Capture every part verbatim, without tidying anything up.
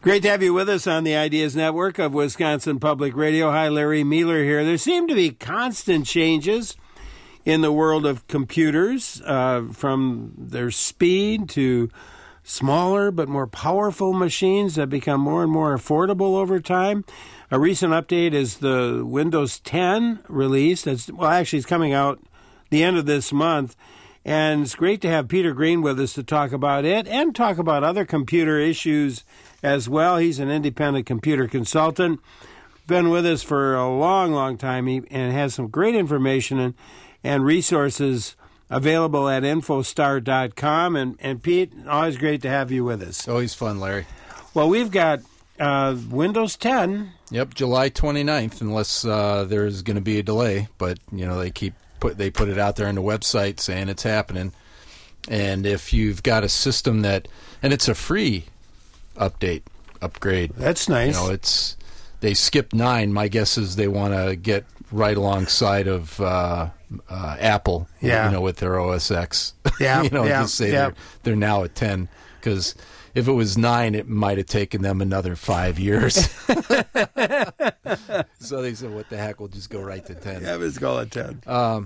Great to have you with us on the Ideas Network of Wisconsin Public Radio. Hi, Larry Mueller here. There seem to be constant changes in the world of computers, uh, from their speed to smaller but more powerful machines that become more and more affordable over time. A recent update is the Windows ten release. That's, well, actually, it's coming out the end of this month. And it's great to have Peter Green with us to talk about it and talk about other computer issues as well. He's an independent computer consultant, been with us for a long, long time, he, and has some great information and, and resources available at infostar dot com. And, and Pete, always great to have you with us. Always fun, Larry. Well, we've got uh, Windows ten. Yep, July twenty-ninth, unless uh, there's going to be a delay. But, you know, they keep put they put it out there on the website saying it's happening. And if you've got a system that, and it's a free update, upgrade. That's nice. You know, it's, they skipped nine. My guess is they want to get right alongside of uh, uh, Apple, yeah. you know, with their O S X. Yeah, you know, yeah, just say yeah. they're, they're now at ten. Because if it was nine, it might have taken them another five years. So they said, what the heck, we'll just go right to ten. Yeah, let's go at ten. Um,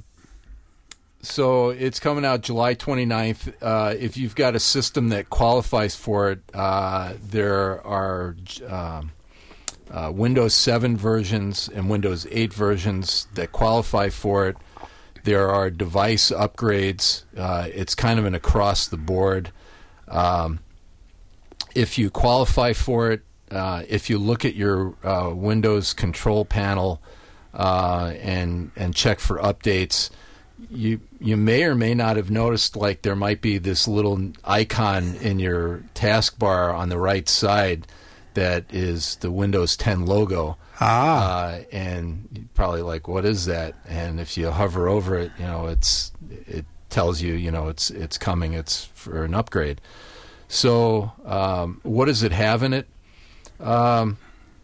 so it's coming out July twenty-ninth. Uh, if you've got a system that qualifies for it, uh, there are um, uh, Windows seven versions and Windows eight versions that qualify for it. There are device upgrades. Uh, it's kind of an across-the-board. Um, if you qualify for it, uh, if you look at your uh, Windows control panel uh, and and check for updates, you you may or may not have noticed, like, there might be this little icon in your taskbar on the right side that is the Windows ten logo. Ah. Uh, and you're probably like, what is that? And if you hover over it, you know, it's it tells you, you know, it's it's coming. It's for an upgrade. So um, what does it have in it? Um,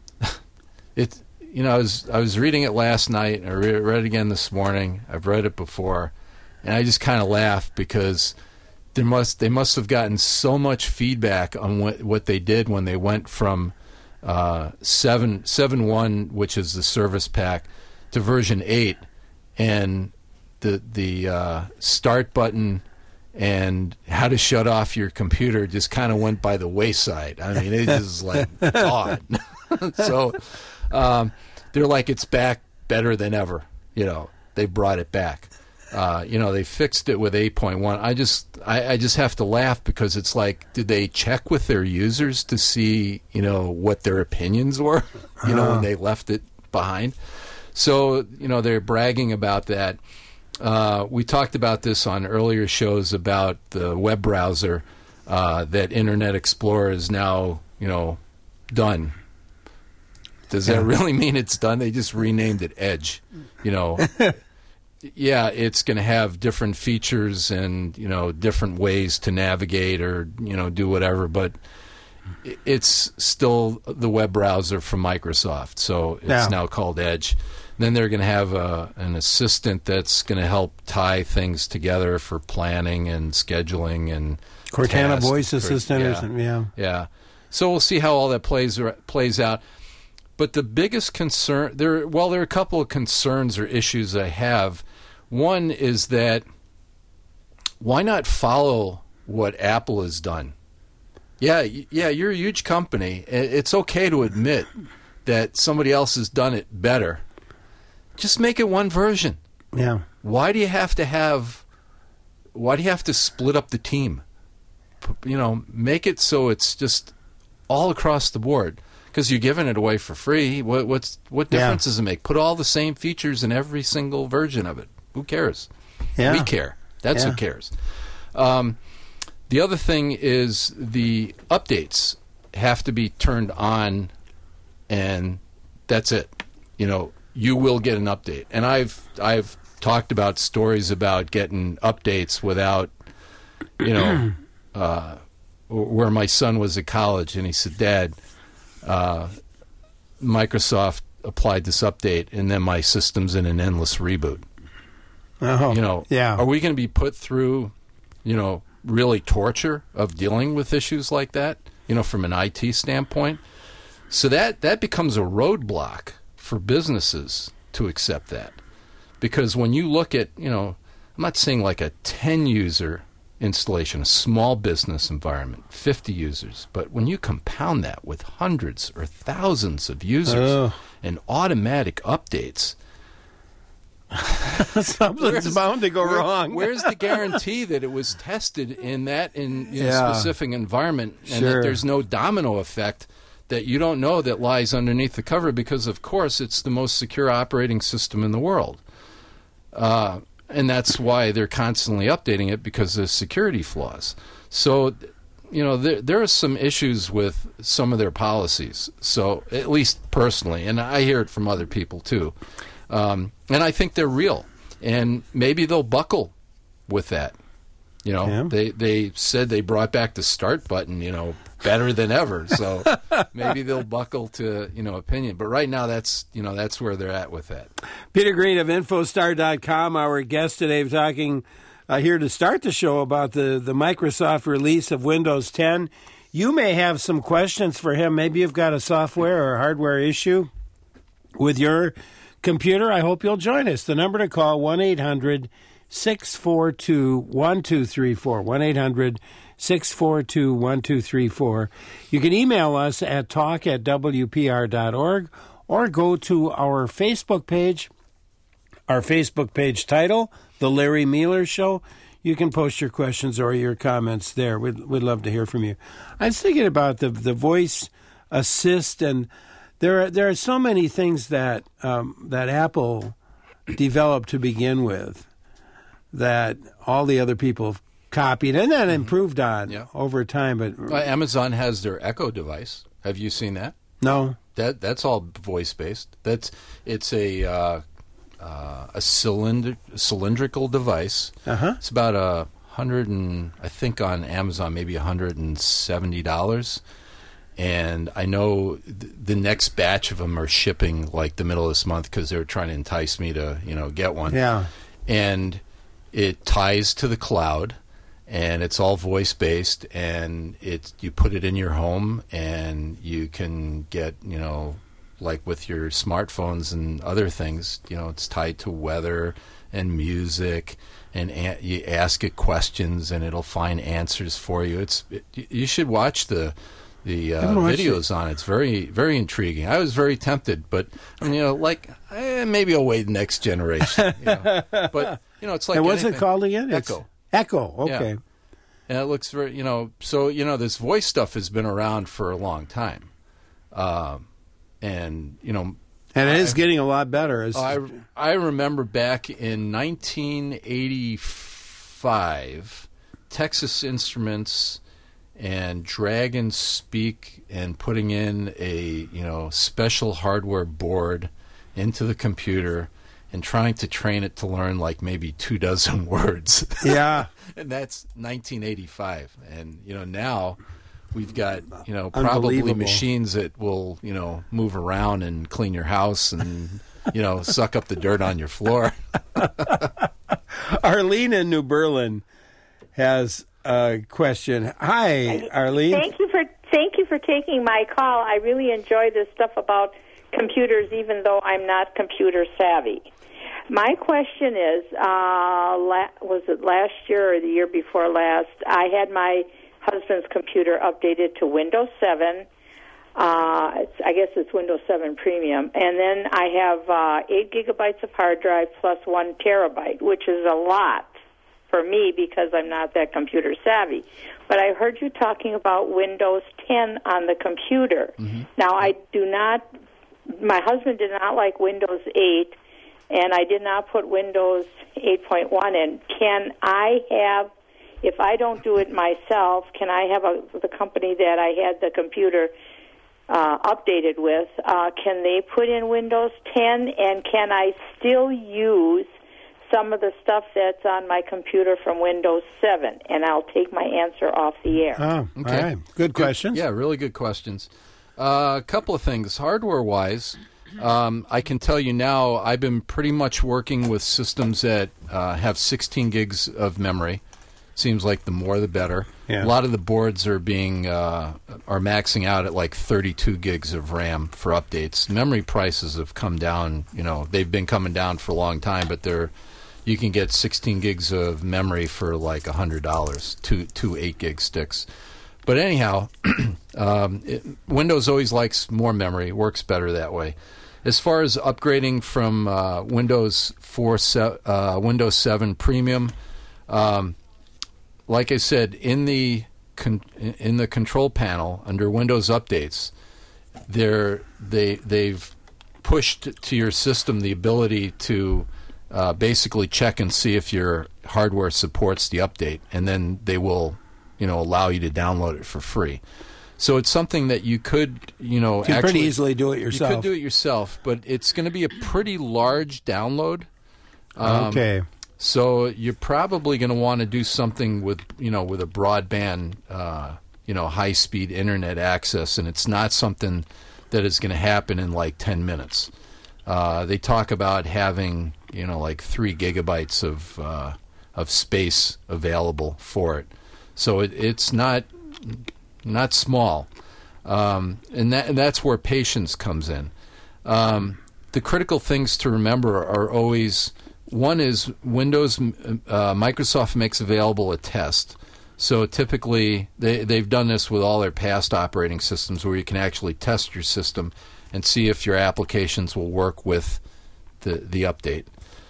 it you know, I was I was reading it last night, and I re- read it again this morning. I've read it before, and I just kind of laughed because there must they must have gotten so much feedback on what what they did when they went from uh, seven seven one, which is the service pack, to version eight, and the the uh, start button and how to shut off your computer just kind of went by the wayside. I mean, it just like gone. So um, they're like, it's back better than ever. You know, they brought it back. Uh, you know, they fixed it with eight point one. I just, I, I just have to laugh because it's like, did they check with their users to see, you know, what their opinions were? You know, when they left it behind. So, you know, they're bragging about that. Uh, we talked about this on earlier shows about the web browser, uh, that Internet Explorer is now, you know, done. Does that really mean it's done? They just renamed it Edge. You know, yeah, it's going to have different features and, you know, different ways to navigate or, you know, do whatever, but it's still the web browser from Microsoft, so it's yeah. now called Edge. Then they're going to have a, an assistant that's going to help tie things together for planning and scheduling and Cortana tasks. voice assistant yeah. or something, yeah. Yeah. So we'll see how all that plays plays out. But the biggest concern, there, well, there are a couple of concerns or issues I have. One is that why not follow what Apple has done? Yeah, yeah, you're a huge company. It's okay to admit that somebody else has done it better. Just make it one version. Yeah. Why do you have to have? Why do you have to split up the team? You know, make it so it's just all across the board. Because you're giving it away for free. What what's what difference yeah. does it make? Put all the same features in every single version of it. Who cares? Yeah. We care. That's yeah. who cares. Um, the other thing is the updates have to be turned on, and that's it. You know. You will get an update. And I've I've talked about stories about getting updates without, you know, uh, where my son was at college, and he said, Dad, uh, Microsoft applied this update, and then my system's in an endless reboot. Oh, you know, yeah. Are we going to be put through, you know, really torture of dealing with issues like that? you know, from an I T standpoint. So that, that becomes a roadblock for businesses to accept that. Because when you look at, you know, I'm not saying like a ten-user installation, a small business environment, fifty users, but when you compound that with hundreds or thousands of users oh. and automatic updates, something's bound to go where, wrong. Where's the guarantee that it was tested in that in, in yeah. a specific environment and sure. that there's no domino effect that you don't know that lies underneath the cover? Because, of course, it's the most secure operating system in the world. Uh, and that's why they're constantly updating it, because of security flaws. So, you know, there, there are some issues with some of their policies. So, at least personally, and I hear it from other people too. Um, and I think they're real. And maybe they'll buckle with that. You know, yeah. they they said they brought back the start button, you know, better than ever. So maybe they'll buckle to, you know, opinion. But right now, that's, you know, that's where they're at with that. Peter Green of Infostar dot com, our guest today, talking uh, here to start the show about the, the Microsoft release of Windows ten. You may have some questions for him. Maybe you've got a software or hardware issue with your computer. I hope you'll join us. The number to call, one eight hundred six four two one two three four, one eight hundred six four two one two three four. You can email us at talk at w p r dot org or go to our Facebook page, our Facebook page title, The Larry Meeler Show. You can post your questions or your comments there. We'd, we'd love to hear from you. I was thinking about the the voice assist, and there are, there are so many things that um, that Apple developed to begin with that all the other people have copied and then improved on yeah. over time. But uh, Amazon has their Echo device. Have you seen that? No. That that's all voice based. That's it's a uh, uh, a cylinder cylindrical device. Uh-huh. It's about a hundred and I think on Amazon maybe a hundred and seventy dollars. And I know th- the next batch of them are shipping like the middle of this month because they're trying to entice me to, you know, get one. Yeah. And it ties to the cloud, and it's all voice based, and it you put it in your home, and you can get, you know, like with your smartphones and other things, you know, it's tied to weather and music, and a- you ask it questions, and it'll find answers for you. It's it, you should watch the. The uh, videos it. on it. It's very, very intriguing. I was very tempted, but I mean, you know, like eh, maybe I'll wait next generation. You know? But you know, it's like and what's anything. it called again? Echo. It's Echo. Okay. Yeah. And it looks very, you know, so you know, this voice stuff has been around for a long time, um, and you know, and it I, is getting a lot better. As I I remember back in nineteen eighty-five, Texas Instruments and Dragon Speak and putting in a, you know, special hardware board into the computer and trying to train it to learn like maybe two dozen words. Yeah. And that's nineteen eighty-five. And, you know, now we've got, you know, probably machines that will, you know, move around and clean your house and, you know, suck up the dirt on your floor. Arlene in New Berlin has a question. Hi, Arlene. Thank you for thank you for taking my call. I really enjoy this stuff about computers, even though I'm not computer savvy. My question is, uh, la- was it last year or the year before last? I had my husband's computer updated to Windows seven. Uh, it's, I guess it's Windows seven Premium, and then I have uh, eight gigabytes of hard drive plus one terabyte, which is a lot for me because I'm not that computer savvy. But I heard you talking about Windows ten on the computer. Mm-hmm. Now, I do not, my husband did not like Windows eight, and I did not put Windows eight point one in. Can I have, if I don't do it myself, can I have a, the company that I had the computer uh, updated with, uh, can they put in Windows ten, and can I still use some of the stuff that's on my computer from Windows seven, and I'll take my answer off the air. Oh, okay. All right. Good questions. Yeah, really good questions. Uh, a couple of things. Hardware-wise, um, I can tell you now I've been pretty much working with systems that uh, have sixteen gigs of memory, Seems like the more the better. Yeah. A lot of the boards are being uh, are maxing out at like thirty-two gigs of RAM for updates. Memory prices have come down. You know, they've been coming down for a long time, but they're you can get sixteen gigs of memory for like a hundred dollars. Two two eight gig sticks. But anyhow, um, it, Windows always likes more memory. It works better that way. As far as upgrading from uh, Windows four, uh, Windows seven Premium. Um, Like I said, in the con- in the control panel under Windows Updates, they're, they they've pushed to your system the ability to uh, basically check and see if your hardware supports the update, and then they will, you know, allow you to download it for free. So it's something that you could, you know, you can actually pretty easily do it yourself. You could do it yourself, but it's going to be a pretty large download. Um, okay. So you're probably going to want to do something with, you know, with a broadband, uh, you know, high-speed internet access, and it's not something that is going to happen in like ten minutes. Uh, they talk about having, you know, like three gigabytes of uh, of space available for it. So it, it's not not small, um, and that and that's where patience comes in. Um, the critical things to remember are always. One is Windows, uh, Microsoft makes available a test. So typically, they, they've done this with all their past operating systems where you can actually test your system and see if your applications will work with the, the update.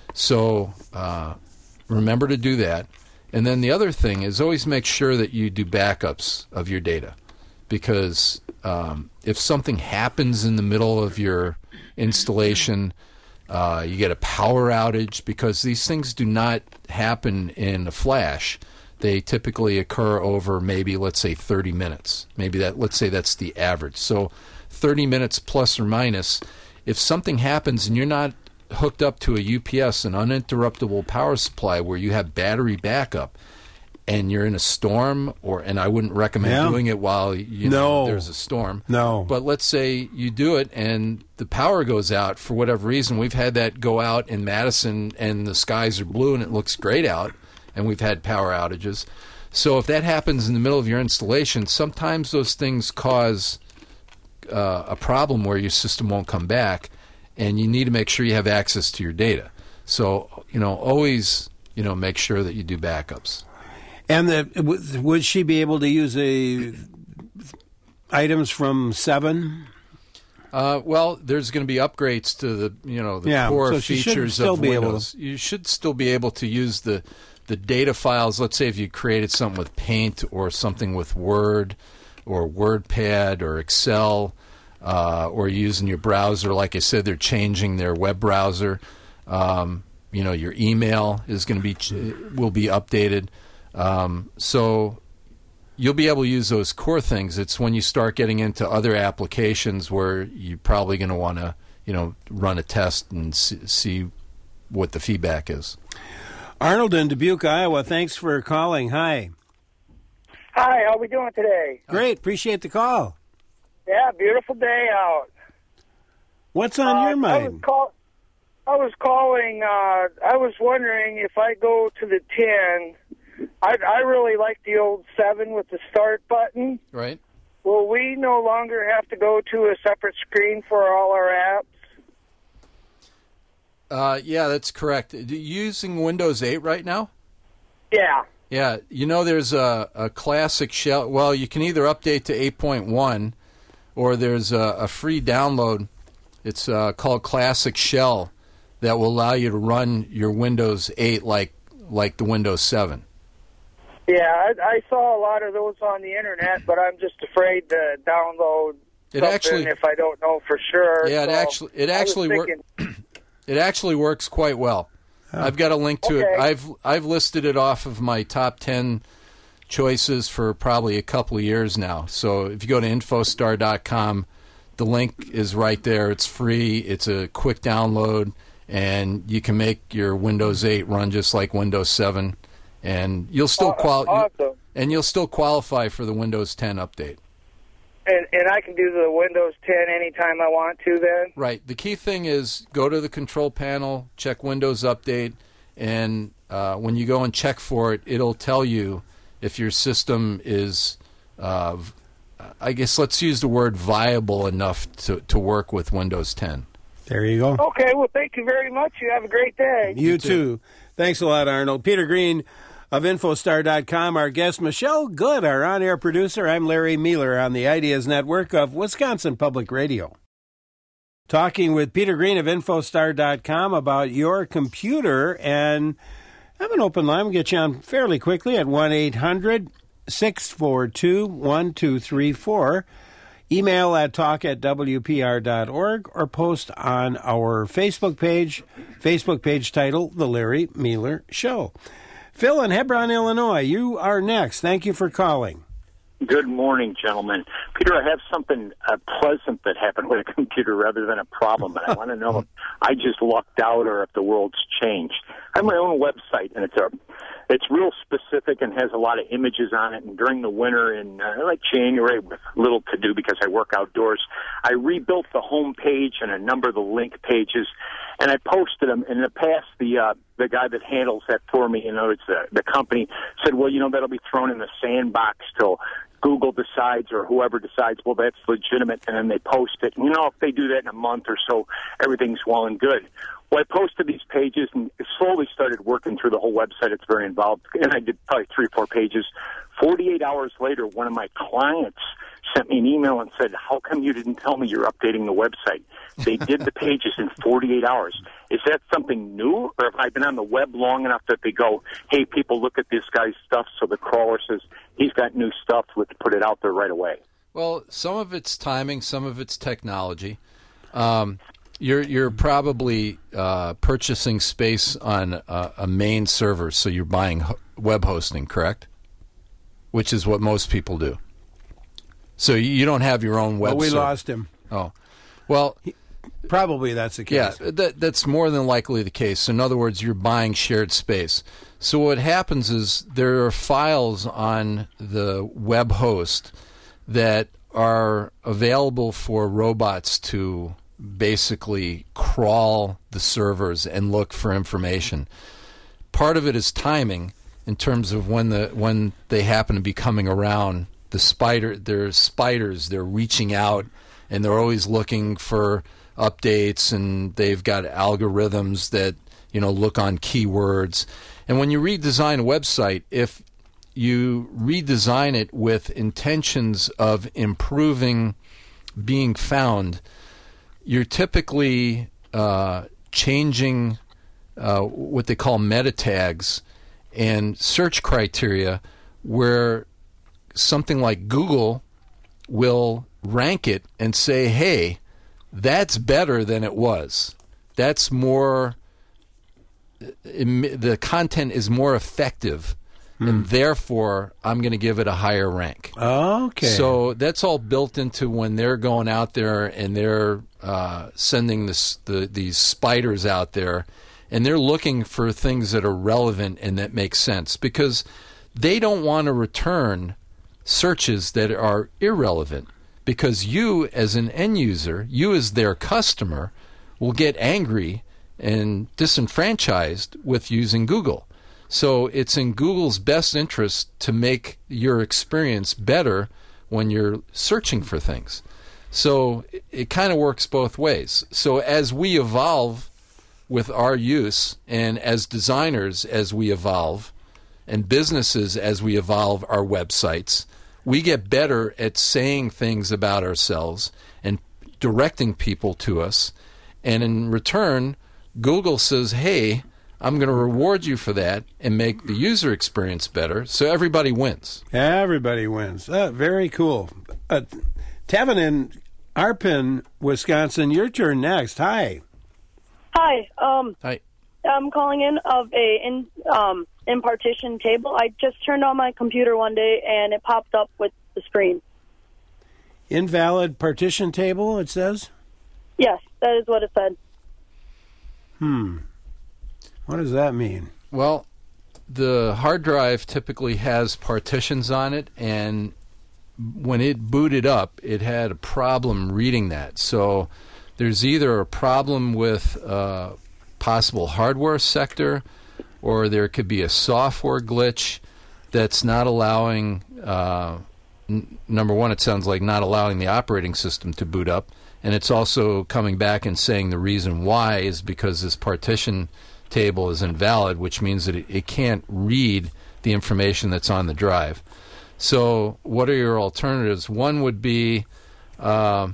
So uh, remember to do that. And then the other thing is always make sure that you do backups of your data. Because um, if something happens in the middle of your installation, Uh, you get a power outage, because these things do not happen in a flash. They typically occur over maybe, let's say, thirty minutes. Maybe that, let's say that's the average. So thirty minutes plus or minus. If something happens and you're not hooked up to a U P S, an uninterruptible power supply where you have battery backup, and you're in a storm, or and I wouldn't recommend yeah. doing it while you know no. there's a storm. No. But let's say you do it and the power goes out for whatever reason. We've had that go out in Madison, and the skies are blue and it looks great out, and we've had power outages. So if that happens in the middle of your installation, sometimes those things cause uh, a problem where your system won't come back, and you need to make sure you have access to your data. So, you know, always, you know, make sure that you do backups. And the, would she be able to use a items from seven? Uh, well, there's going to be upgrades to the, you know, the yeah, core so she features still of be Windows. Able to... You should still be able to use the the data files. Let's say if you created something with Paint or something with Word or WordPad or Excel, uh, or using your browser. Like I said, they're changing their web browser. Um, you know, your email is going to be will be updated. Um, so you'll be able to use those core things. It's when you start getting into other applications where you're probably going to want to, you know, run a test and see, see what the feedback is. Arnold in Dubuque, Iowa, thanks for calling. Hi. Hi, how we doing today? Great, appreciate the call. Yeah, beautiful day out. What's on uh, your mind? I was, call- I was calling, uh, I was wondering if I go to the ten, I, I really like the old seven with the start button. Right. Will we no longer have to go to a separate screen for all our apps? Uh, yeah, that's correct. You using Windows eight right now? Yeah. Yeah, you know there's a, a classic shell. Well, you can either update to eight point one, or there's a, a free download. It's uh, called Classic Shell that will allow you to run your Windows eight like like the Windows seven. Yeah, I, I saw a lot of those on the internet, but I'm just afraid to download it something actually, if I don't know for sure. Yeah, it so actually it actually works. It actually works quite well. Oh. I've got a link to okay. it. I've I've listed it off of my top ten choices for probably a couple of years now. So if you go to infostar dot com, the link is right there. It's free. It's a quick download, and you can make your Windows eight run just like Windows seven, and you'll still qual- awesome. and you'll still qualify for the Windows ten update. And, and I can do the Windows ten anytime I want to then? Right. The key thing is go to the control panel, check Windows Update, and uh, when you go and check for it, it'll tell you if your system is, uh, I guess let's use the word viable enough to, to work with Windows ten. There you go. Okay, well, thank you very much. You have a great day. You, you too. too. Thanks a lot, Arnold. Peter Green of Infostar dot com. Our guest, Michelle Good, our on-air producer. I'm Larry Mealer on the Ideas Network of Wisconsin Public Radio. Talking with Peter Green of Infostar dot com about your computer, and I have an open line. We'll get you on fairly quickly at one eight hundred six four two one two three four. Email at talk at w p r dot org or post on our Facebook page, Facebook page title, The Larry Mealer Show. Phil in Hebron, Illinois, you are next. Thank you for calling. Good morning, gentlemen. Peter, I have something uh, pleasant that happened with a computer rather than a problem, and I want to know if I just lucked out or if the world's changed. I have my own website, and it's a, it's real specific and has a lot of images on it. And during the winter in uh, like January, with little to do because I work outdoors, I rebuilt the home page and a number of the link pages, and I posted them. In the past, the uh, the guy that handles that for me, you know, it's the, the company, said, well, you know, that'll be thrown in the sandbox till Google decides or whoever decides, well, that's legitimate, and then they post it. And, you know, if they do that in a month or so, everything's well and good. Well, I posted these pages and slowly started working through the whole website. It's very involved. And I did probably three or four pages. forty-eight hours later, one of my clients sent me an email and said, how come you didn't tell me you're updating the website? They did the pages in forty-eight hours. Is that something new, or have I been on the web long enough that they go, hey, people, look at this guy's stuff, so the crawler says he's got new stuff, let's put it out there right away? Well, some of it's timing, some of it's technology. Um, you're you're probably uh, purchasing space on a, a main server, so you're buying ho- web hosting, correct? Which is what most people do. So you don't have your own web Well, we server. lost him. Oh. Well, he, probably that's the case. Yeah, that, that's more than likely the case. In other words, you're buying shared space. So what happens is there are files on the web host that are available for robots to basically crawl the servers and look for information. Part of it is timing in terms of when the when they happen to be coming around. The spider, they're spiders, they're reaching out, and they're always looking for updates, and they've got algorithms that, you know, look on keywords. And when you redesign a website, if you redesign it with intentions of improving being found, you're typically uh, changing uh, what they call meta tags and search criteria, where something like Google will rank it and say, hey, that's better than it was. That's more, the content is more effective, hmm. and therefore I'm going to give it a higher rank. Okay. So that's all built into when they're going out there and they're uh, sending this, the, these spiders out there, and they're looking for things that are relevant and that make sense, because they don't want to return searches that are irrelevant, because you as an end user, you as their customer, will get angry and disenfranchised with using Google. So it's in Google's best interest to make your experience better when you're searching for things. So it, it kind of works both ways. So as we evolve with our use, and as designers as we evolve, and businesses as we evolve our websites, we get better at saying things about ourselves and directing people to us. And in return, Google says, hey, I'm going to reward you for that and make the user experience better, so everybody wins. Everybody wins. Uh, very cool. Uh, Tevin in Arpin, Wisconsin, your turn next. Hi. Hi. Um, Hi. I'm calling in of a in um in partition table. I just turned on my computer one day and it popped up with the screen. Invalid partition table, it says? Yes, that is what it said. Hmm. What does that mean? Well, the hard drive typically has partitions on it, and when it booted up, it had a problem reading that. So there's either a problem with uh, possible hardware sector, or there could be a software glitch that's not allowing, uh, n- number one, it sounds like not allowing the operating system to boot up. And it's also coming back and saying the reason why is because this partition table is invalid, which means that it, it can't read the information that's on the drive. So what are your alternatives? One would be uh,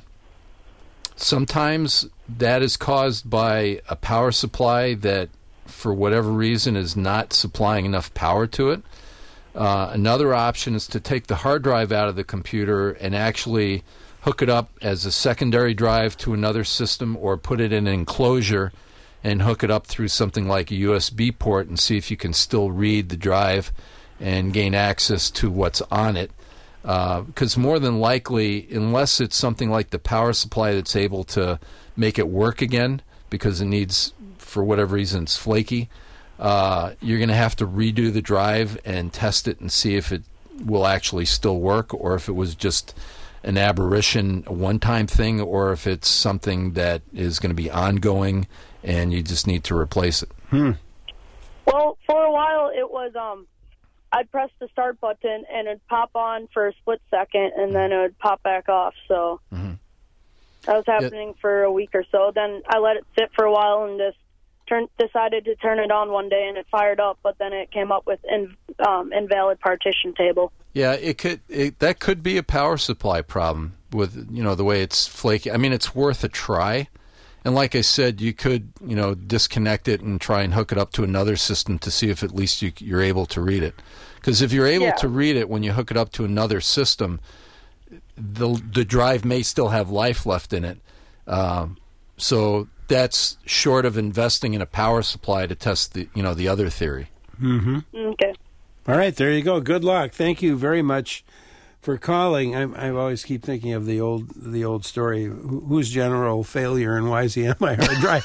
sometimes that is caused by a power supply that, for whatever reason, is not supplying enough power to it. Uh, another option is to take the hard drive out of the computer and actually hook it up as a secondary drive to another system, or put it in an enclosure and hook it up through something like a U S B port and see if you can still read the drive and gain access to what's on it. Because uh, more than likely, unless it's something like the power supply that's able to make it work again because it needs, for whatever reason, it's flaky, uh, you're going to have to redo the drive and test it and see if it will actually still work, or if it was just an aberration, a one-time thing, or if it's something that is going to be ongoing and you just need to replace it. Hmm. Well, for a while it was, um, I'd press the start button and it'd pop on for a split second and then it would pop back off. So mm-hmm. that was happening yeah. for a week or so. Then I let it sit for a while and just turn, decided to turn it on one day and it fired up, but then it came up with in, um, invalid partition table. Yeah, it could. It, that could be a power supply problem with, you know, the way it's flaky. I mean, it's worth a try. And like I said, you could, you know, disconnect it and try and hook it up to another system to see if at least you, you're able to read it. Because if you're able yeah. to read it when you hook it up to another system, the the drive may still have life left in it. Um, so that's short of investing in a power supply to test the, you know, the other theory. Mm-hmm. Okay. All right, there you go. Good luck. Thank you very much for calling. I, I always keep thinking of the old the old story. Who, who's general failure and why is he on my hard drive?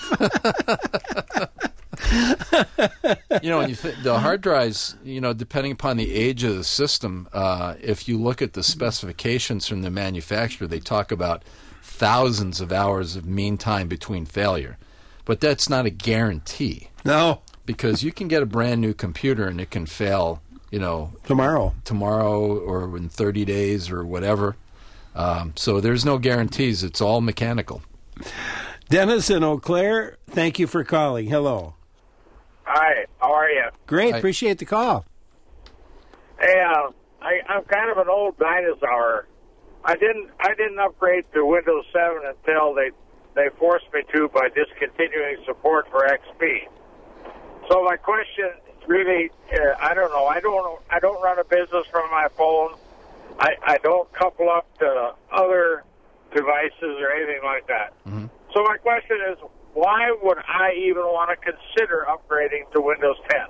You know, when you th- the hard drives, you know, depending upon the age of the system, uh, if you look at the specifications from the manufacturer, they talk about thousands of hours of mean time between failure. But that's not a guarantee. No. Because you can get a brand new computer and it can fail, you know, tomorrow, tomorrow, or in thirty days, or whatever. Um, so there's no guarantees. It's all mechanical. Dennis in Eau Claire, thank you for calling. Hello. Hi. How are you? Great. Hi. Appreciate the call. Hey, uh, I, I'm kind of an old dinosaur. I didn't I didn't upgrade to Windows seven until they they forced me to by discontinuing support for X P. So my question really, uh, I don't know. I don't. I don't run a business from my phone. I, I don't couple up to other devices or anything like that. Mm-hmm. So my question is, why would I even want to consider upgrading to Windows ten?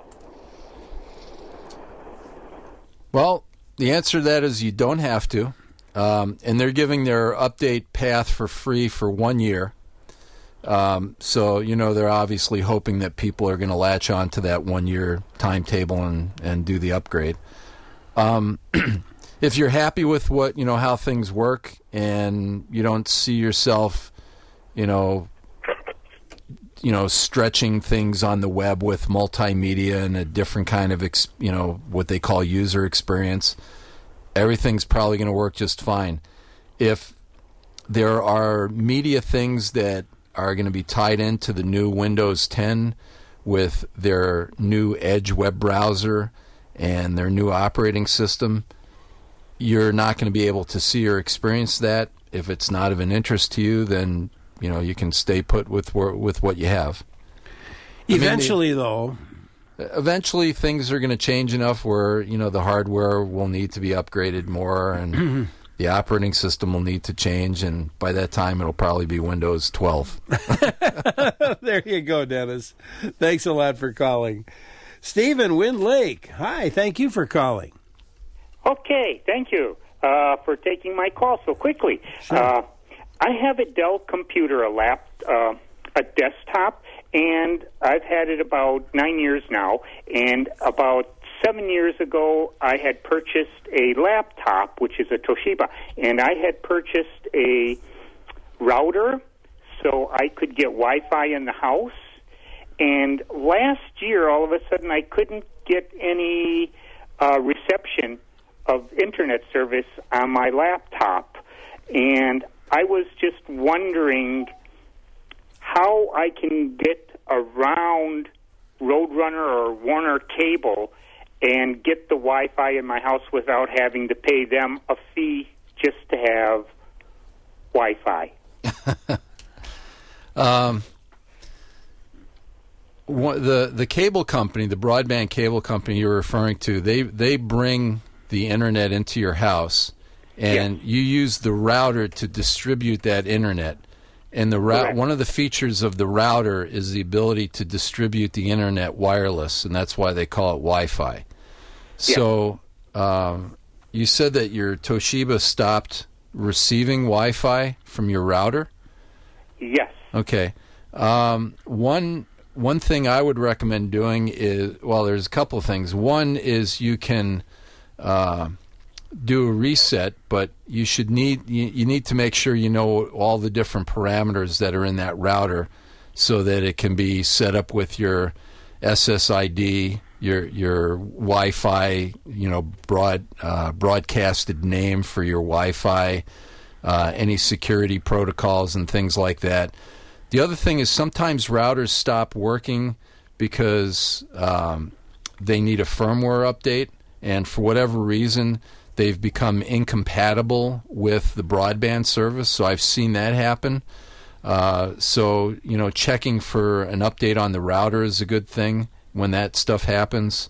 Well, the answer to that is you don't have to. Um, and they're giving their update path for free for one year. Um, so, you know, they're obviously hoping that people are going to latch on to that one-year timetable and, and do the upgrade. Um, if you're happy with what, you know, how things work and you don't see yourself, you know, you know, stretching things on the web with multimedia and a different kind of, ex, you know, what they call user experience, everything's probably going to work just fine. If there are media things that are going to be tied into the new Windows ten with their new Edge web browser and their new operating system, you're not going to be able to see or experience that. If it's not of an interest to you, then, you know, you can stay put with with what you have. Eventually, I mean, though... Eventually, things are going to change enough where, you know, the hardware will need to be upgraded more and the operating system will need to change, and by that time it'll probably be Windows twelve. There you go, Dennis. Thanks a lot for calling. Stephen, Wind Lake. Hi, thank you for calling. Okay, thank you uh, for taking my call so quickly. Sure. Uh, I have a Dell computer, a lap, uh, a desktop, and I've had it about nine years now, and about seven years ago, I had purchased a laptop, which is a Toshiba, and I had purchased a router so I could get Wi-Fi in the house, And last year, all of a sudden, I couldn't get any uh, reception of internet service on my laptop. And I was just wondering how I can get around Roadrunner or Warner Cable and get the Wi-Fi in my house without having to pay them a fee just to have Wi-Fi. um, one, the the cable company, the broadband cable company you're referring to, they they bring the internet into your house, and yes. you use the router to distribute that internet. And the ra- one of the features of the router is the ability to distribute the internet wireless, and that's why they call it Wi-Fi. So um, you said that your Toshiba stopped receiving Wi-Fi from your router? Yes. Okay. Um, one one thing I would recommend doing is, well, there's a couple of things. One is you can uh, do a reset, but you should need you, you need to make sure you know all the different parameters that are in that router, so that it can be set up with your S S I D, your your Wi-Fi, you know, broad uh, broadcasted name for your Wi-Fi, uh, any security protocols and things like that. The other thing is sometimes routers stop working because um, they need a firmware update, and for whatever reason, they've become incompatible with the broadband service. So I've seen that happen. Uh, so, you know, checking for an update on the router is a good thing when that stuff happens.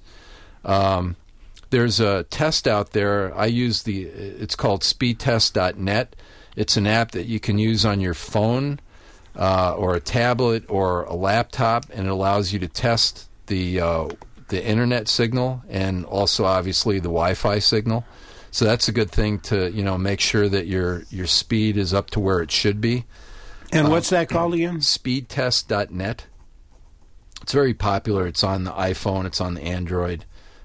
Um, there's a test out there. I use the, it's called speed test dot net. It's an app that you can use on your phone uh, or a tablet or a laptop, and it allows you to test the uh, the internet signal and also obviously the Wi-Fi signal. So that's a good thing to, you know, make sure that your your speed is up to where it should be. And what's that called again? speed test dot net. It's very popular. It's on the iPhone. It's on the Android.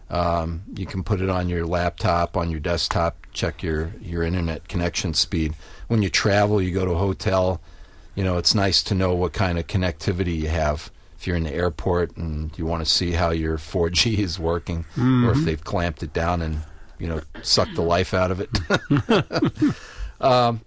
Um, you can put it on your laptop, on your desktop, check your, your internet connection speed. When you travel, you go to a hotel, you know, it's nice to know what kind of connectivity you have. If you're in the airport and you want to see how your four G is working, mm-hmm. or if they've clamped it down and, you know, sucked the life out of it. um,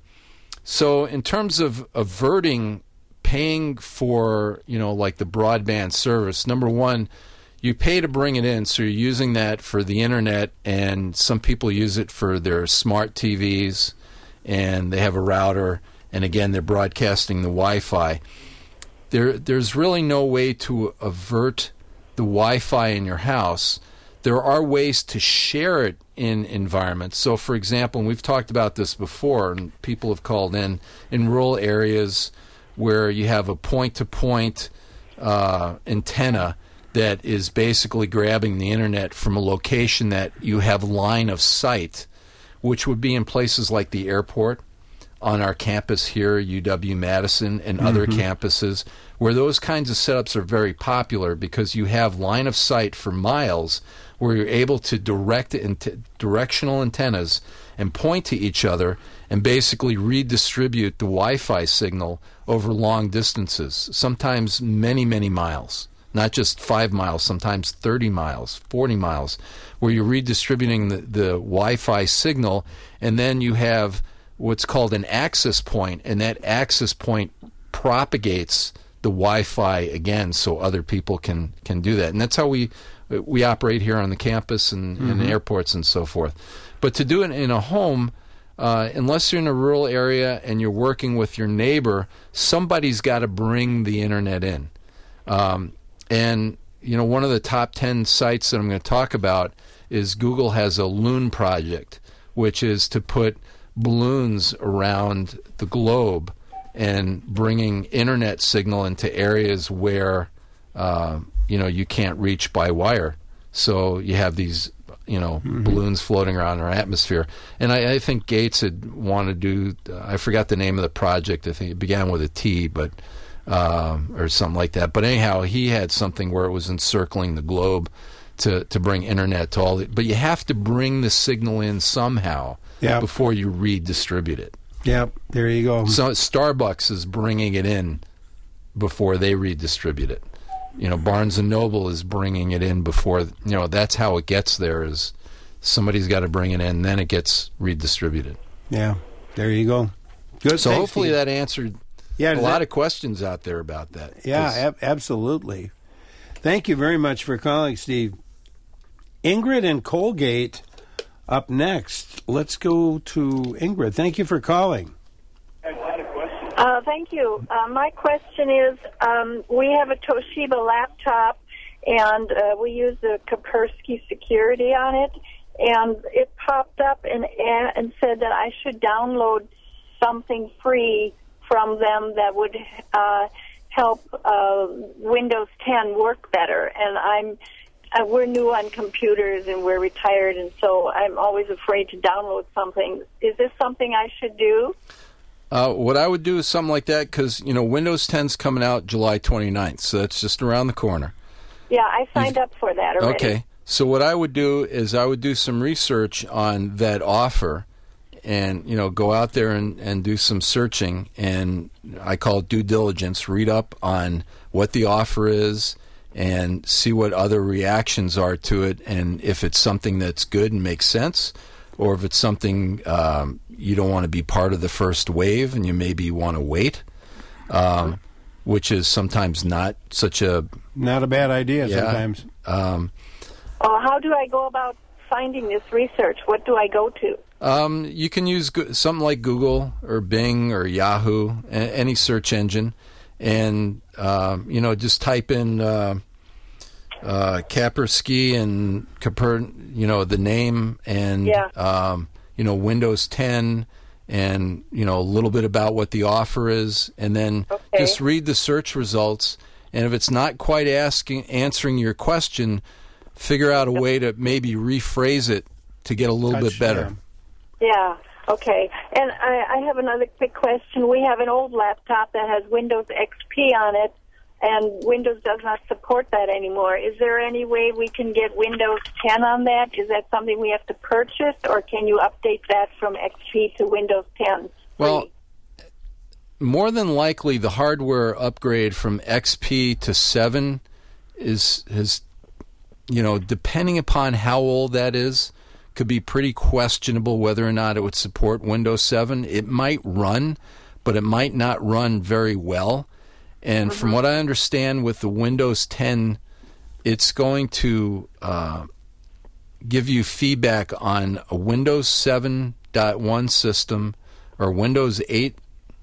so in terms of averting paying for, you know, like the broadband service, number one, you pay to bring it in, so you're using that for the internet, and some people use it for their smart T Vs, and they have a router, and again, they're broadcasting the Wi-Fi. There, there's really no way to avert the Wi-Fi in your house. There are ways to share it in environments. So, for example, and we've talked about this before, and people have called in, in rural areas where you have a point-to-point uh, antenna that is basically grabbing the internet from a location that you have line of sight, which would be in places like the airport, on our campus here, U W-Madison, and mm-hmm. other campuses, where those kinds of setups are very popular because you have line of sight for miles where you're able to direct ant- directional antennas and point to each other and basically redistribute the Wi-Fi signal over long distances, sometimes many, many miles. Not just five miles, sometimes thirty miles, forty miles, where you're redistributing the, the Wi-Fi signal, and then you have what's called an access point, and that access point propagates the Wi-Fi again so other people can, can do that. And that's how we we operate here on the campus and, mm-hmm. and airports and so forth. But to do it in a home, uh, unless you're in a rural area and you're working with your neighbor, somebody's got to bring the internet in. Um, and, you know, one of the top ten sites that I'm going to talk about is Google has a Loon project, which is to put balloons around the globe and bringing internet signal into areas where, uh, you know, you can't reach by wire. So you have these, you know, mm-hmm. balloons floating around our atmosphere. And I, I think Gates had wanted to do, uh, I forgot the name of the project. I think it began with a T, but um, or something like that. But anyhow, he had something where it was encircling the globe to, to bring internet to all the, but you have to bring the signal in somehow yep. before you redistribute it. Yep, there you go. So Starbucks is bringing it in before they redistribute it. you know, Barnes and Noble is bringing it in before, you know, that's how it gets there, is somebody's got to bring it in, then it gets redistributed. Yeah, there you go. Good. So Thanks, hopefully Steve. that answered yeah, a that, lot of questions out there about that. Yeah, ab- absolutely. Thank you very much for calling, Steve. Ingrid in Colgate up next. Let's go to Ingrid. Thank you for calling. Uh, thank you. Uh, my question is, um, we have a Toshiba laptop, and uh, we use the Kaspersky security on it, and it popped up and, and said that I should download something free from them that would uh, help uh, Windows ten work better. And I'm uh, we're new on computers, and we're retired, and so I'm always afraid to download something. Is this something I should do? Uh, what I would do is something like that, because, you know, Windows ten's coming out July twenty-ninth, so that's just around the corner. Yeah, I signed You've, up for that already. Okay. So what I would do is I would do some research on that offer and, you know, go out there and, and do some searching, and I call it due diligence, read up on what the offer is and see what other reactions are to it, and if it's something that's good and makes sense, or if it's something um, you don't want to be part of the first wave and you maybe want to wait, um, which is sometimes not such a... Not a bad idea yeah, sometimes. Um, oh, how do I go about finding this research? What do I go to? Um, you can use go- something like Google or Bing or Yahoo, a- any search engine, and, uh, you know, just type in... Uh, Uh, Kaspersky and Kaper, you know, the name, and yeah. um, you know, Windows ten, and you know, a little bit about what the offer is, and then okay. just read the search results. And if it's not quite asking answering your question, figure out a way to maybe rephrase it to get a little Touch, bit better. Yeah. yeah. Okay. And I, I have another quick question. We have an old laptop that has Windows X P on it, and Windows does not support that anymore. Is there any way we can get Windows ten on that? Is that something we have to purchase, or can you update that from X P to Windows ten? Well, more than likely, the hardware upgrade from X P to seven is, is, you know, depending upon how old that is, could be pretty questionable whether or not it would support Windows seven. It might run, but it might not run very well. And mm-hmm. from what I understand with the Windows ten, it's going to uh, give you feedback on a Windows seven point one system or Windows eight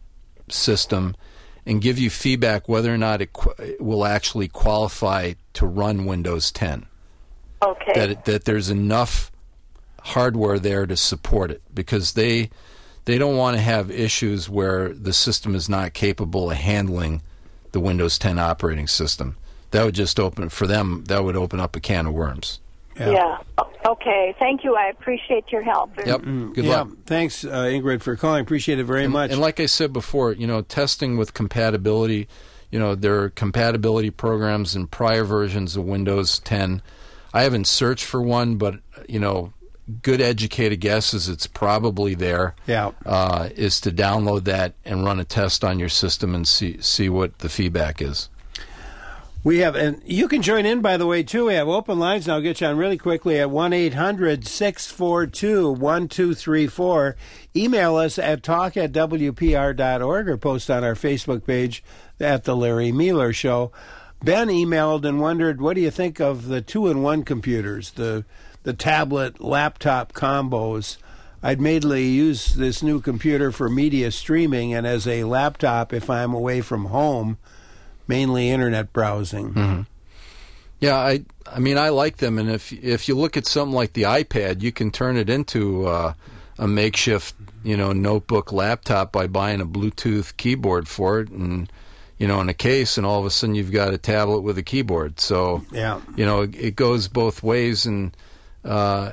system, and give you feedback whether or not it, qu- it will actually qualify to run Windows ten. Okay. That it, that there's enough hardware there to support it, because they they don't want to have issues where the system is not capable of handling the Windows ten operating system. That would just open, for them, that would open up a can of worms. Yeah. yeah. Okay. Thank you. I appreciate your help. Yep. Good yeah. luck. Thanks, uh, Ingrid, for calling. Appreciate it very and, much. And like I said before, you know, testing with compatibility, you know, there are compatibility programs in prior versions of Windows ten. I haven't searched for one, but, you know, good educated guess is it's probably there. Yeah. Uh, is to download that and run a test on your system and see see what the feedback is. We have, and you can join in, by the way, too. We have open lines, and I'll get you on really quickly at one eight hundred six four two one two three four. Email us at talk at w p r dot org or post on our Facebook page at The Larry Mealer Show. Ben emailed and wondered, what do you think of the two-in-one computers, the the tablet laptop combos? I'd mainly use this new computer for media streaming, and as a laptop if I'm away from home, mainly internet browsing. Mm-hmm. Yeah, I I mean, I like them, and if if you look at something like the iPad, you can turn it into uh, a makeshift, you know, notebook laptop by buying a Bluetooth keyboard for it, and you know, in a case, and all of a sudden you've got a tablet with a keyboard. So yeah, you know, it, it goes both ways, and uh,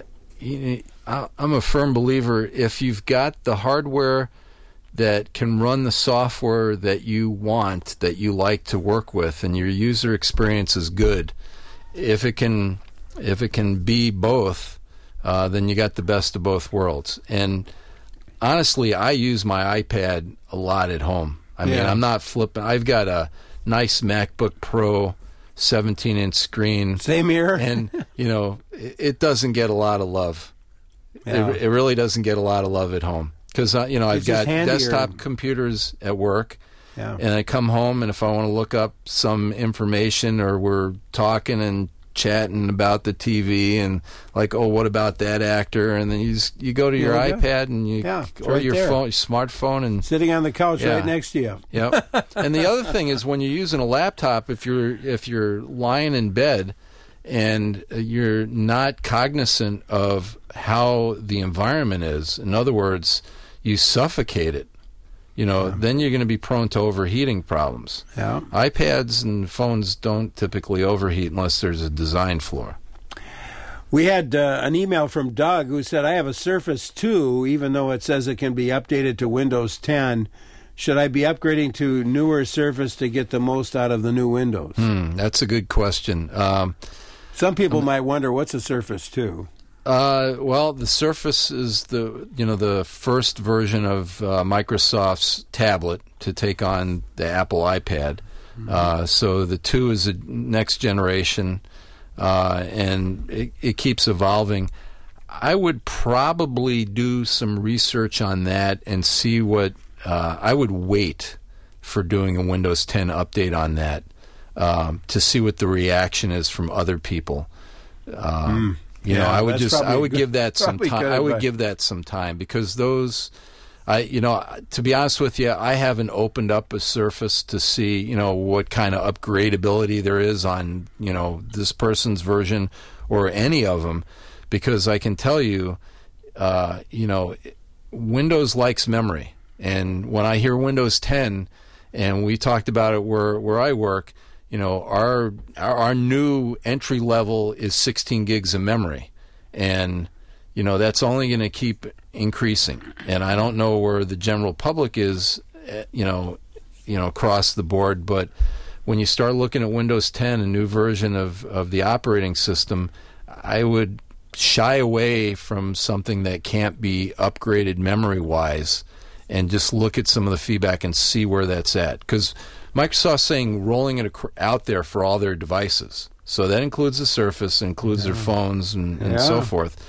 I'm a firm believer, if you've got the hardware that can run the software that you want, that you like to work with, and your user experience is good, if it can if it can be both, uh, then you got the best of both worlds. And honestly, I use my iPad a lot at home. I mean, yeah. I'm not flipping. I've got a nice MacBook Pro seventeen-inch screen. Same here. And, you know, it, it doesn't get a lot of love. Yeah. It, it really doesn't get a lot of love at home. Because, uh, you know, It's I've got just handier. desktop computers at work. Yeah. And I come home, and if I want to look up some information, or we're talking and chatting about the T V, and like, oh, what about that actor? And then you just, you go to your Yeah, iPad and you Yeah, it's or right your there. phone, your smartphone, and Sitting on the couch Yeah. right next to you. Yep. And the other thing is, when you're using a laptop, if you're if you're lying in bed and you're not cognizant of how the environment is, in other words, you suffocate it, you know, then you're going to be prone to overheating problems. Yeah. iPads and phones don't typically overheat unless there's a design flaw. We had uh, an email from Doug who said, I have a Surface two, even though it says it can be updated to Windows ten. Should I be upgrading to newer Surface to get the most out of the new Windows? Hmm, that's a good question. Um, Some people might wonder, what's a Surface two? Uh, well, the Surface is the you know the first version of uh, Microsoft's tablet to take on the Apple iPad. Mm-hmm. Uh, so the two is a next generation, uh, and it, it keeps evolving. I would probably do some research on that and see what uh, I would wait for doing a Windows ten update on that um, to see what the reaction is from other people. Um, mm. You Yeah, know, I would that's just I probably would good- give that some probably time. good I would advice. give that some time because those, I you know, to be honest with you, I haven't opened up a Surface to see you know what kind of upgradability there is on you know this person's version or any of them, because I can tell you, uh, you know, Windows likes memory, and when I hear Windows ten, and we talked about it where where I work. You know, our, our our new entry level is sixteen gigs of memory, and you know that's only going to keep increasing. And I don't know where the general public is, you know, you know across the board. But when you start looking at Windows ten, a new version of of the operating system, I would shy away from something that can't be upgraded memory wise, and just look at some of the feedback and see where that's at, because Microsoft's saying rolling it ac- out there for all their devices. So that includes the Surface, includes Yeah. their phones, and, and Yeah. so forth.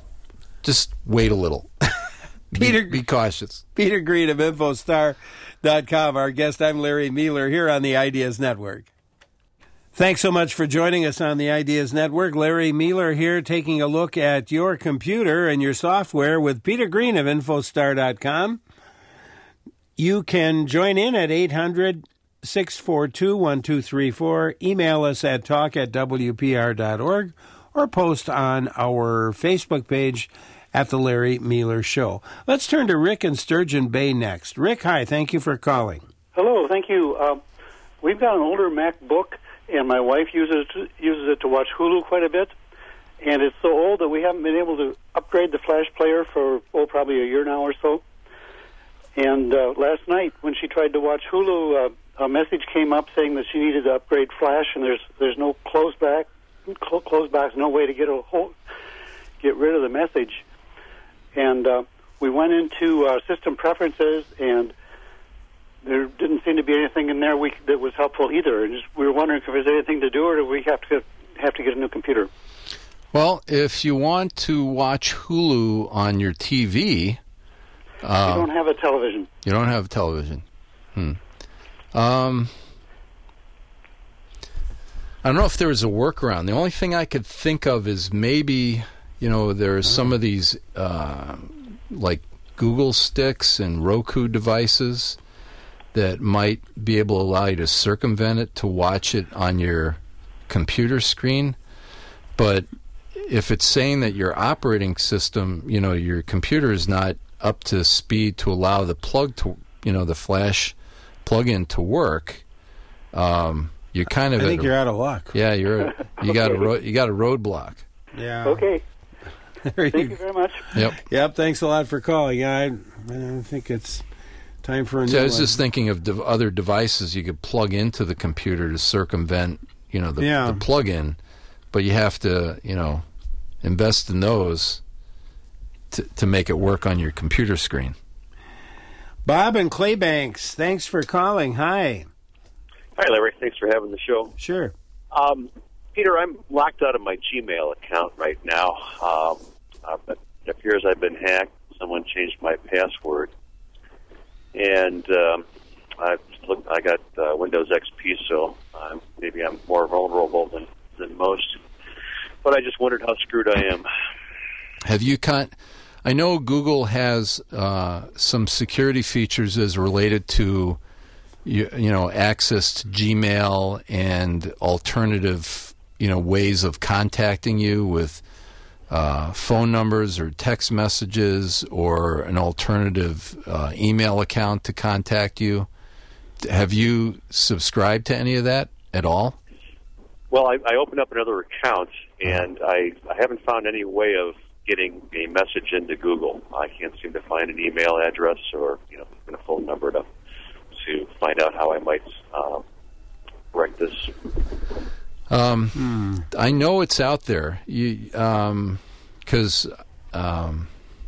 Just wait a little. Peter, be, be cautious. Peter Green of Infostar dot com, our guest. I'm Larry Mueller here on the Ideas Network. Thanks so much for joining us on the Ideas Network. Larry Mueller here, taking a look at your computer and your software with Peter Green of Infostar dot com. You can join in at eight hundred, six four two, one two three four. Email us at talk at w p r dot org or post on our Facebook page at The Larry Mueller Show. Let's turn to Rick in Sturgeon Bay next. Rick, hi. Thank you for calling. Hello, thank you. Uh, we've got an older MacBook, and my wife uses it, uses it to watch Hulu quite a bit. And it's so old that we haven't been able to upgrade the Flash player for, oh, probably a year now or so. And uh, last night, when she tried to watch Hulu, uh, a message came up saying that she needed to upgrade Flash, and there's there's no close back, cl- close back, no way to get a hold, get rid of the message. And uh, we went into uh, system preferences, and there didn't seem to be anything in there we, that was helpful either. And just, we were wondering if there's anything to do, or do we have to get, have to get a new computer? Well, if you want to watch Hulu on your T V... Uh, we don't have a television. You don't have a television. Hmm. Um, I don't know if there was a workaround. The only thing I could think of is maybe, you know, there's some of these, uh, like Google Sticks and Roku devices that might be able to allow you to circumvent it to watch it on your computer screen. But if it's saying that your operating system, you know, your computer is not up to speed to allow the plug to, you know, the Flash plug-in to work, um, you're kind of. I think at a, you're out of luck. Yeah, you're. You got a ro- you got a roadblock. Yeah. Okay. There Thank you very much. Yep. Yep. Thanks a lot for calling. I, I think it's time for a new So I was one. just thinking of dev- other devices you could plug into the computer to circumvent, you know, the, Yeah. the plug-in, but you have to, you know, invest in those to to make it work on your computer screen. Bob and Claybanks, thanks for calling. Hi. Hi, Larry. Thanks for having the show. Sure. Um, Peter, I'm locked out of my Gmail account right now. Um, uh, but it appears I've been hacked. Someone changed my password. And um, I look, I got uh, Windows X P, so uh, maybe I'm more vulnerable than, than most. But I just wondered how screwed I am. Have you con- I know Google has uh, some security features as related to you, you know access to Gmail and alternative you know ways of contacting you with uh, phone numbers or text messages or an alternative uh, email account to contact you. Have you subscribed to any of that at all? Well, I, I opened up another account, and I, I haven't found any way of getting a message into Google. I can't seem to find an email address or you know even a phone number to to find out how I might uh, correct this. Um, hmm. I know it's out there. You because um, um,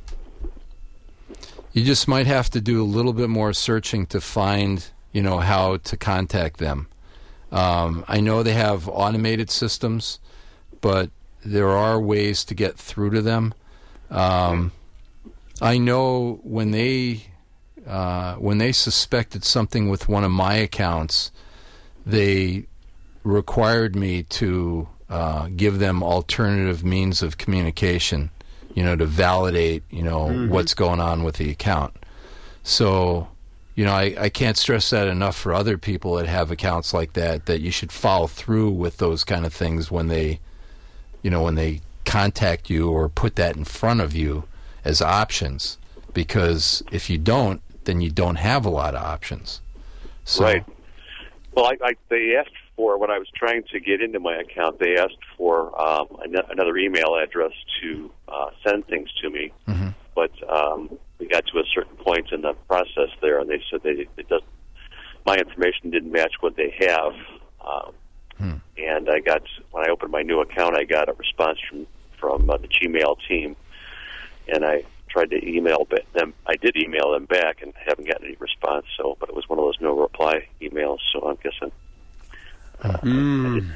you just might have to do a little bit more searching to find you know how to contact them. Um, I know they have automated systems, but there are ways to get through to them. Um, I know when they uh, when they suspected something with one of my accounts, they required me to uh, give them alternative means of communication, you know, to validate, you know, mm-hmm. what's going on with the account. So, you know, I, I can't stress that enough for other people that have accounts like that, that you should follow through with those kind of things when they, you know, when they contact you or put that in front of you as options. Because if you don't, then you don't have a lot of options. So, right. Well, I, I, they asked for, when I was trying to get into my account, they asked for um, an- another email address to uh, send things to me. Mm-hmm. But um, we got to a certain point in the process there, and they said they it doesn't. My information didn't match what they have. Um, hmm. And I got, when I opened my new account, I got a response from from uh, the Gmail team, and I tried to email them. I did email them back, and haven't gotten any response. So, but it was one of those no reply emails. So I'm guessing uh, mm. I didn't,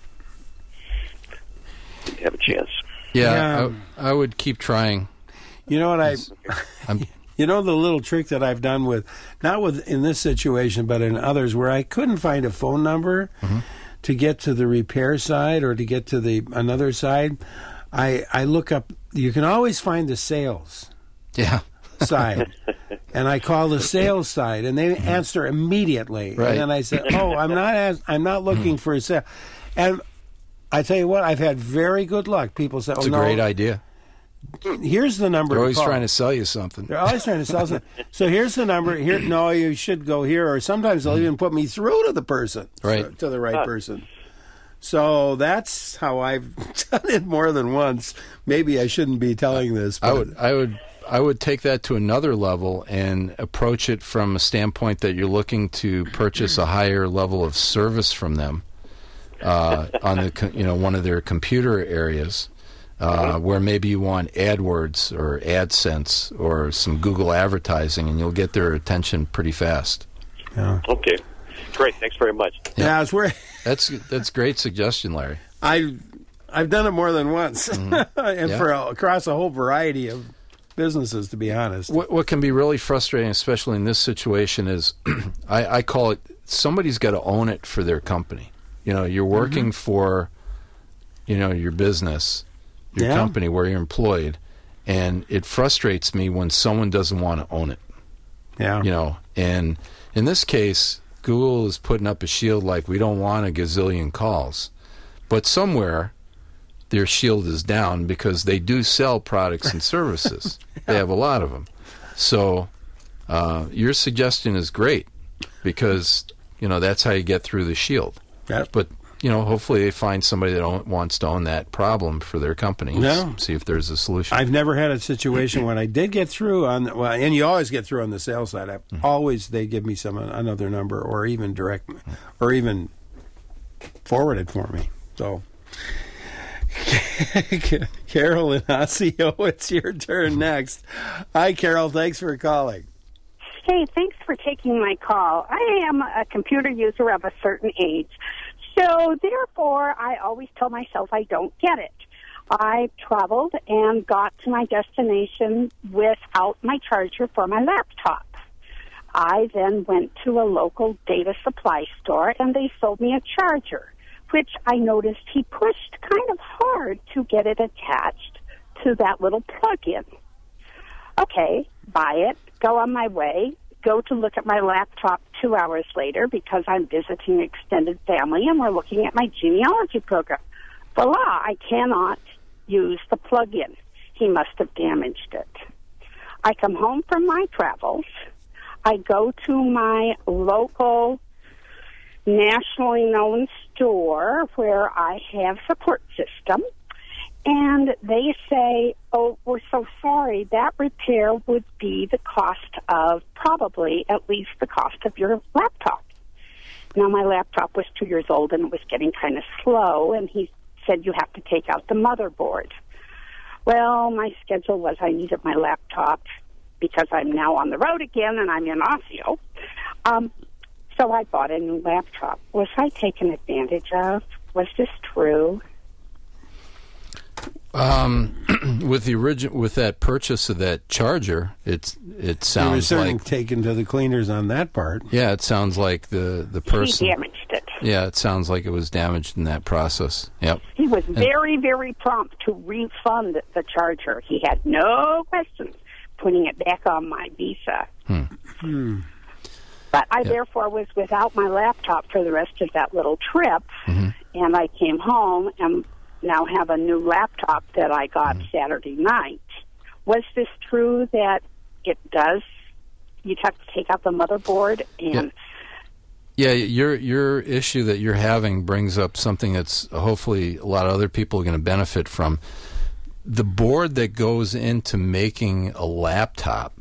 didn't have a chance. Yeah, Yeah. I, I would keep trying. You know what I? I'm, You know the little trick that I've done with, not with in this situation, but in others, where I couldn't find a phone number mm-hmm. to get to the repair side or to get to the another side. I I look up. You can always find the sales yeah. side, and I call the sales side, and they answer immediately. Right. And then I say, "Oh, I'm not as, I'm not looking for a sale." And I tell you what, I've had very good luck. People say, It's "Oh, a no, great idea. here's the number." They're to always call. trying to sell you something. They're always trying to sell something. So here's the number. Here, no, you should go here. Or sometimes they'll even put me through to the person, Right. so- to the right person. So that's how I've done it more than once. Maybe I shouldn't be telling this. But I would, I would, I would take that to another level and approach it from a standpoint that you're looking to purchase a higher level of service from them uh, on the, co- you know, one of their computer areas. Uh, where maybe you want AdWords or AdSense or some Google advertising, and you'll get their attention pretty fast. Yeah. Okay, great. Thanks very much. Yeah, yeah it's where that's that's great suggestion, Larry. I I've done it more than once, Mm-hmm. and Yeah. for a, across a whole variety of businesses. To be honest, What, what can be really frustrating, especially in this situation, is I, I call it somebody's got to own it for their company. You know, you're working Mm-hmm. for, you know, your business. Your Yeah. company where you're employed, and it frustrates me when someone doesn't want to own it. yeah, You know, and in this case, Google is putting up a shield like we don't want a gazillion calls, but somewhere their shield is down because they do sell products and services. yeah. They have a lot of them. So uh, your suggestion is great because you know that's how you get through the shield. Yeah. But you know, hopefully they find somebody that own, wants to own that problem for their company. Yeah. See if there's a solution. I've never had a situation when I did get through on, well, and you always get through on the sales side. I, Mm-hmm. Always they give me some another number, or even direct, or even forward it for me. So, Carol and Osseo, it's your turn next. Hi, Carol. Thanks for calling. Hey, thanks for taking my call. I am a computer user of a certain age. So So therefore, I always tell myself I don't get it. I traveled and got to my destination without my charger for my laptop. I then went to a local data supply store, and they sold me a charger, which I noticed he pushed kind of hard to get it attached to that little plug-in. Okay, buy it, go on my way, go to look at my laptop two hours later because I'm visiting extended family, and we're looking at my genealogy program. Voila, I cannot use the plug-in. He must have damaged it. I come home from my travels. I go to my local nationally known store where I have support system, and they say, oh, we're so sorry, that repair would be the cost of probably at least the cost of your laptop. Now, my laptop was two years old and it was getting kind of slow, and he said you have to take out the motherboard. Well, my schedule was I needed my laptop because I'm now on the road again and I'm in Osseo. Um, so I bought a new laptop. Was I taken advantage of? Was this true? Um, with the origin, with that purchase of that charger, it's it sounds you were certainly like taken to the cleaners on that part. Yeah, it sounds like the the person He damaged it. Yeah, it sounds like it was damaged in that process. Yep. He was And- very, very prompt to refund the charger. He had no questions putting it back on my Visa. Hmm. Hmm. But I Yeah. therefore was without my laptop for the rest of that little trip, Mm-hmm. and I came home and now have a new laptop that I got Saturday night. Was this true that it does, you have to take out the motherboard and... Yeah, your your issue that you're having brings up something that's hopefully a lot of other people are going to benefit from. The board that goes into making a laptop,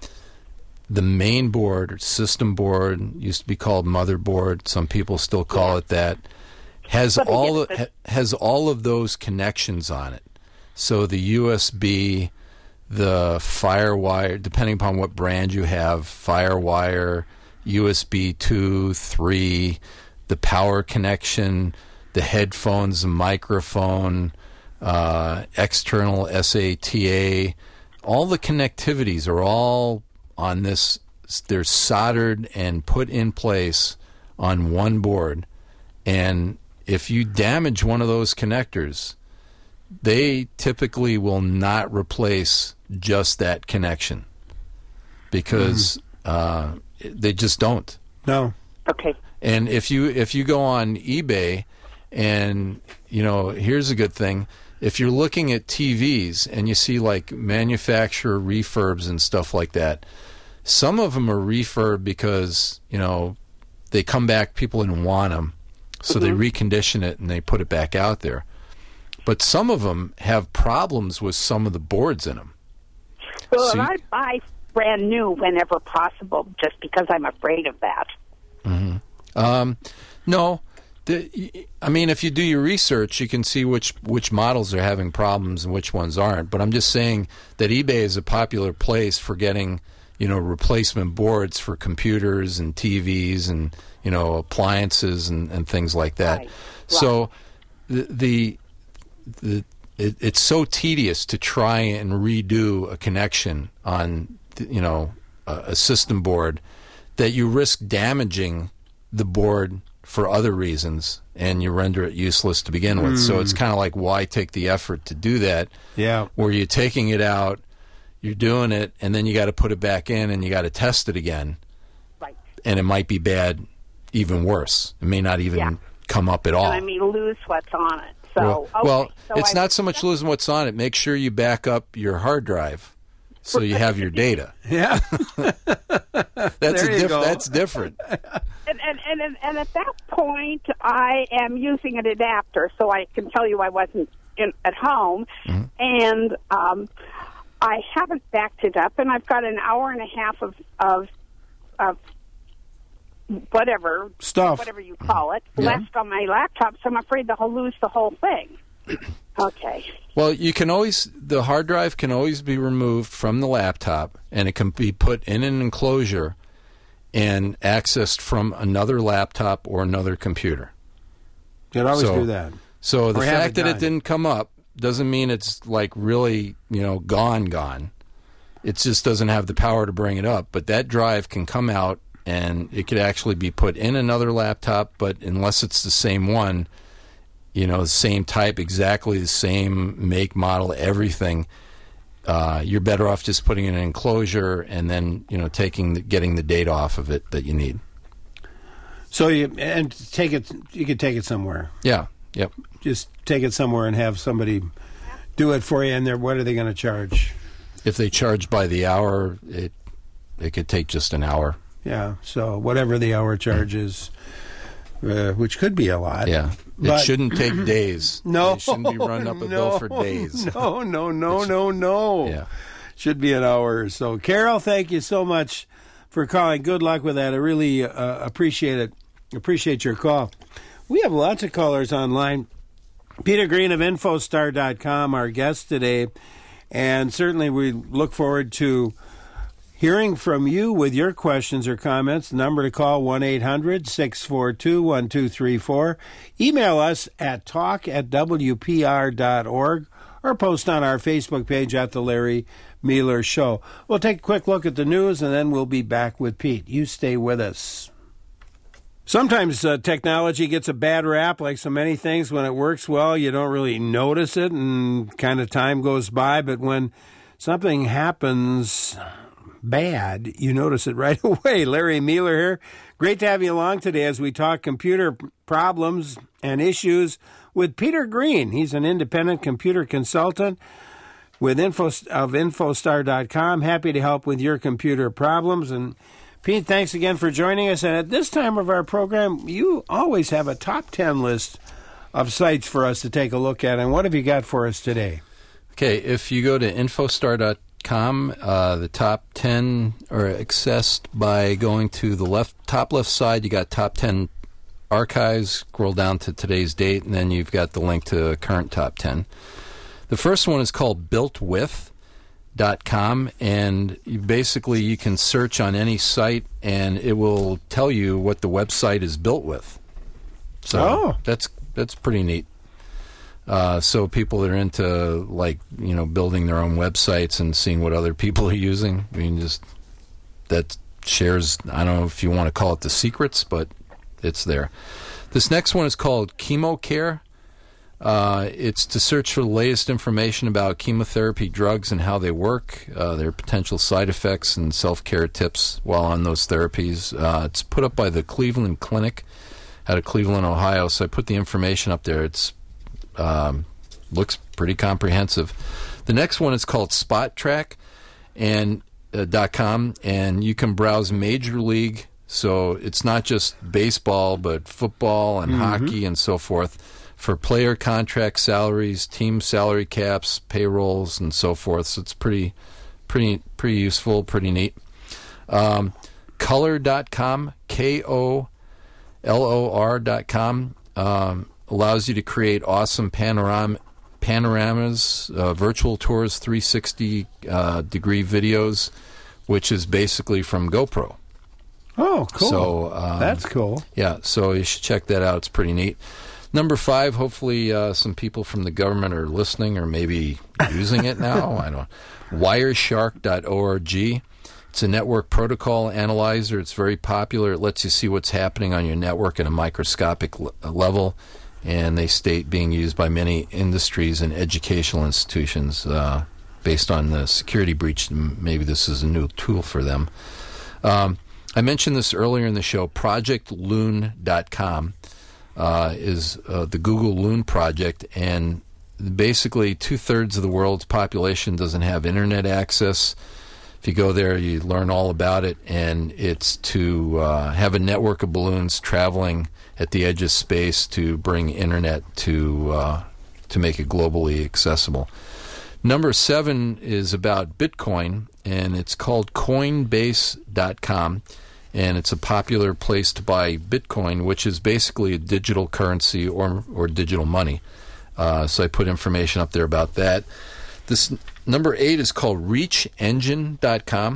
the main board, or system board, used to be called motherboard. Some people still call it that. Has But I all guess ha- has all of those connections on it. So the U S B, the FireWire, depending upon what brand you have, FireWire, U S B two, three, the power connection, the headphones, the microphone, uh, external S A T A, all the connectivities are all on this. They're soldered and put in place on one board. And if you damage one of those connectors, they typically will not replace just that connection because uh, they just don't. No. Okay. And if you if you go on eBay, and you know, here's a good thing: if you're looking at T Vs and you see like manufacturer refurbs and stuff like that, some of them are refurb because you know they come back, people didn't want them, so Mm-hmm. they recondition it and they put it back out there. But some of them have problems with some of the boards in them. Well, So and you- I buy brand new whenever possible just because I'm afraid of that. Mm-hmm. Um, no, the, I mean, if you do your research, you can see which which models are having problems and which ones aren't. But I'm just saying that eBay is a popular place for getting, you know, replacement boards for computers and T Vs and you know appliances and, and things like that. Right. So the the, the it, it's so tedious to try and redo a connection on you know a, a system board that you risk damaging the board for other reasons and you render it useless to begin with. So it's kind of like, why take the effort to do that? Yeah. Where you're taking it out, you're doing it, and then you got to put it back in and you got to test it again. Right. And it might be bad, even worse. It may not even Yeah. come up at all. And I mean, lose what's on it. So, well, okay, well so it's I- not so much losing what's on it. Make sure you back up your hard drive so you have your data. Yeah. That's There a you diff- go. that's different. And, and, and, and at that point, I am using an adapter, so I can tell you I wasn't in, at home. Mm-hmm. And um, I haven't backed it up, and I've got an hour and a half of, of, of whatever, Stuff. whatever you call it, Yeah. left on my laptop, so I'm afraid that I'll lose the whole thing. Okay. Well, you can always, the hard drive can always be removed from the laptop and it can be put in an enclosure and accessed from another laptop or another computer. Could always so, do that. So the Or have fact it that done. it didn't come up doesn't mean it's like really, you know, gone, gone. It just doesn't have the power to bring it up. But that drive can come out, and it could actually be put in another laptop, but unless it's the same one, you know, the same type, exactly the same make, model, everything, uh, you're better off just putting it in an enclosure and then, you know, taking the, getting the data off of it that you need. So you and take it. You could take it somewhere. Yeah. Yep. Just take it somewhere and have somebody do it for you. And they're, what are they going to charge? If they charge by the hour, it it could take just an hour. Yeah. So whatever the hour charge is, uh, which could be a lot. Yeah. But it shouldn't take days. No. You shouldn't be running up a no, bill for days. No, no, no, no, no. Yeah. Should be an hour or so. Carol, thank you so much for calling. Good luck with that. I really uh, appreciate it. Appreciate your call. We have lots of callers online. Peter Green of Infostar dot com, our guest today. And certainly we look forward to hearing from you with your questions or comments. The number to call, one eight hundred six four two one two three four. Email us at talk at w p r dot org or post on our Facebook page at The Larry Mealer Show. We'll take a quick look at the news, and then we'll be back with Pete. You stay with us. Sometimes uh, technology gets a bad rap, like so many things. When it works well, you don't really notice it, and kind of time goes by. But when something happens bad, you notice it right away. Larry Mealer here. Great to have you along today as we talk computer problems and issues with Peter Green. He's an independent computer consultant with Info of Infostar dot com. Happy to help with your computer problems. And Pete, thanks again for joining us. And at this time of our program, you always have a top ten list of sites for us to take a look at. And what have you got for us today? Okay, if you go to Infostar dot com, uh, the top ten are accessed by going to the left top left side. You got top ten archives, scroll down to today's date, and then you've got the link to current top ten. The first one is called built with dot com, and you basically you can search on any site and it will tell you what the website is built with. So oh. that's that's pretty neat. Uh, so people that are into like you know building their own websites and seeing what other people are using, I mean, just that shares. I don't know if you want to call it the secrets, but it's there. This next one is called ChemoCare. Uh, it's to search for the latest information about chemotherapy drugs and how they work, uh, their potential side effects, and self-care tips while on those therapies. Uh, it's put up by the Cleveland Clinic out of Cleveland, Ohio. So I put the information up there. It's um, looks pretty comprehensive. The next one is called Spot Track and uh, dot com, and you can browse Major League. So it's not just baseball, but football and Mm-hmm. hockey and so forth. For player contract salaries, team salary caps, payrolls, and so forth. So it's pretty, pretty, pretty useful, pretty neat. Um, color dot com, K O L O R dot com, um, allows you to create awesome panorama, panoramas, uh, virtual tours, three sixty uh, degree videos, which is basically from GoPro. Oh, cool. So um, that's cool. Yeah, so you should check that out. It's pretty neat. Number five, hopefully uh, some people from the government are listening or maybe using it now. I don't know. Wireshark dot org. It's a network protocol analyzer. It's very popular. It lets you see what's happening on your network at a microscopic l- level, and they state being used by many industries and educational institutions uh, based on the security breach. Maybe this is a new tool for them. Um, I mentioned this earlier in the show. Project Loon dot com. Uh, is uh, the Google Loon project, and basically two-thirds of the world's population doesn't have internet access. If you go there, you learn all about it, and it's to uh, have a network of balloons traveling at the edge of space to bring internet to uh, to make it globally accessible. Number seven is about Bitcoin, and it's called Coinbase dot com. And it's a popular place to buy Bitcoin, which is basically a digital currency or or digital money. Uh, so I put information up there about that. This number eight is called Reach Engine dot com,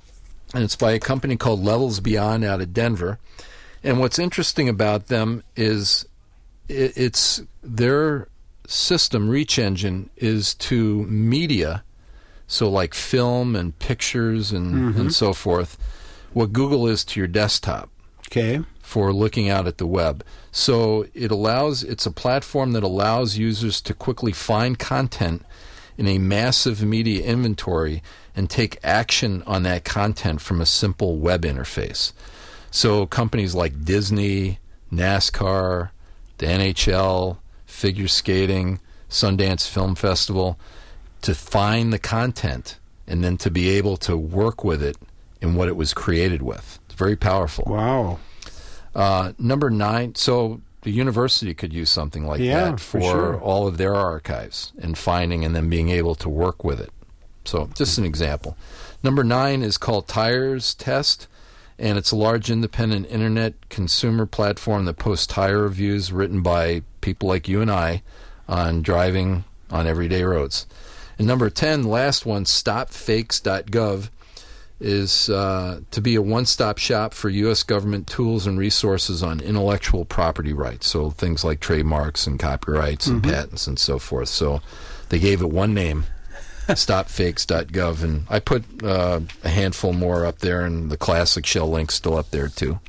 and it's by a company called Levels Beyond out of Denver. And what's interesting about them is it, it's their system, Reach Engine, is to media, so like film and pictures and, Mm-hmm. and so forth, what Google is to your desktop. Okay. For looking out at the web. So it allows, it's a platform that allows users to quickly find content in a massive media inventory and take action on that content from a simple web interface. So companies like Disney, NASCAR, the N H L, figure skating, Sundance Film Festival, to find the content and then to be able to work with it in what it was created with. It's very powerful. Wow. Uh, number nine, so the university could use something like Yeah, that for for sure. all of their archives and finding and then being able to work with it. So just an example. Number nine is called Tires Test, and it's a large independent internet consumer platform that posts tire reviews written by people like you and I on driving on everyday roads. And number ten, the last one, stop fakes dot gov, is uh, to be a one-stop shop for U S government tools and resources on intellectual property rights, so things like trademarks and copyrights and Mhm. patents and so forth. So they gave it one name, stop fakes dot gov, and I put uh, a handful more up there, and the classic shell link's still up there too.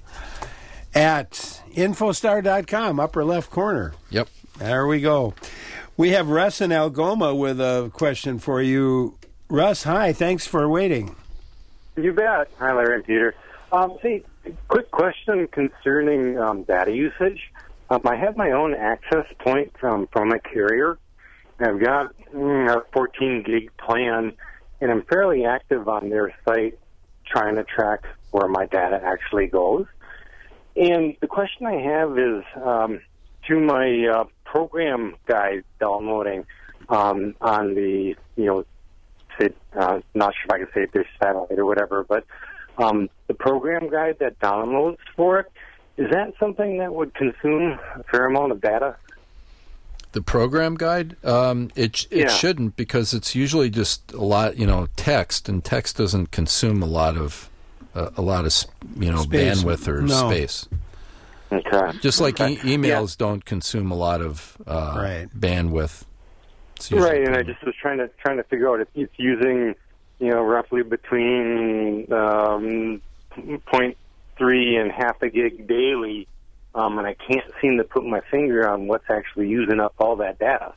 At infostar dot com, upper left corner. Yep. There we go. We have Russ in Algoma with a question for you. Russ, hi. Thanks for waiting. You bet. Hi, Larry and Peter. Um, see, quick question concerning um, data usage. Um, I have my own access point from, from a carrier. I've got mm, a fourteen gig plan, and I'm fairly active on their site trying to track where my data actually goes. And the question I have is um, to my uh, program guide downloading um, on the, you know, say, uh, not sure if I can say Dish Satellite or whatever, but um, the program guide that downloads for it, is that something that would consume a fair amount of data? The program guide, um, it it Yeah. shouldn't, because it's usually just a lot, you know, text, and text doesn't consume a lot of uh, a lot of s- you know Space. bandwidth or No. space. Okay. Just like Okay. e- emails don't consume a lot of uh, Right. bandwidth. It's usually Right, and I just was trying to trying to figure out if it's using, you know, roughly between um, zero point three and half a gig daily, um, and I can't seem to put my finger on what's actually using up all that data.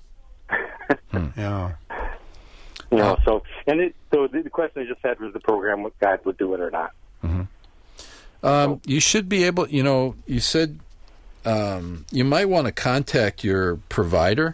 Yeah. You know, so and it so the, the question I just had was the program guide would do it or not. Um, you should be able, you know, you said um, you might want to contact your provider.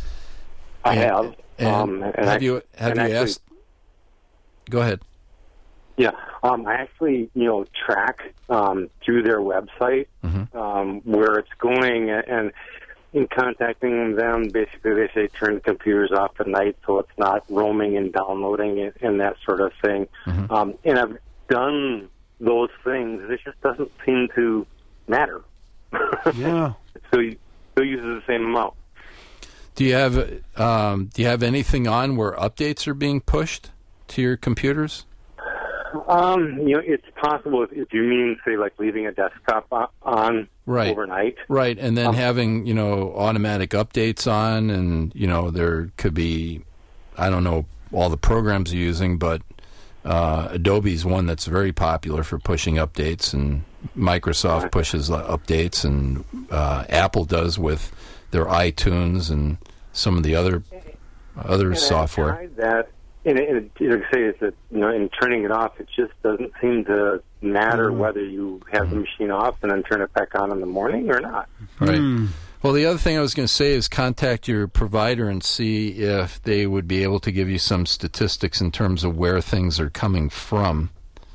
I And- have. and um, and have I- you have and you actually- asked? Go ahead. Yeah, um, I actually, you know, track um, through their website Mm-hmm. um, where it's going, and in contacting them, basically they say turn the computers off at night so it's not roaming and downloading it and that sort of thing. Mm-hmm. Um, and I've done those things. It just doesn't seem to matter. Yeah. So you still uses the same amount. Do you have um, do you have anything on where updates are being pushed to your computers? Um, you know, it's possible if, if you mean, say, like leaving a desktop o- on Right. overnight. Right, and then Um, having, you know, automatic updates on, and, you know, there could be, I don't know all the programs you're using, but uh, Adobe's one that's very popular for pushing updates, and Microsoft pushes uh, updates, and uh, Apple does with their iTunes and some of the other other And I software. tried that, and it, it, you know, say is that, you know, in turning it off, it just doesn't seem to matter Mm-hmm. whether you have the machine off and then turn it back on in the morning or not. Right. Well, the other thing I was going to say is contact your provider and see if they would be able to give you some statistics in terms of where things are coming from,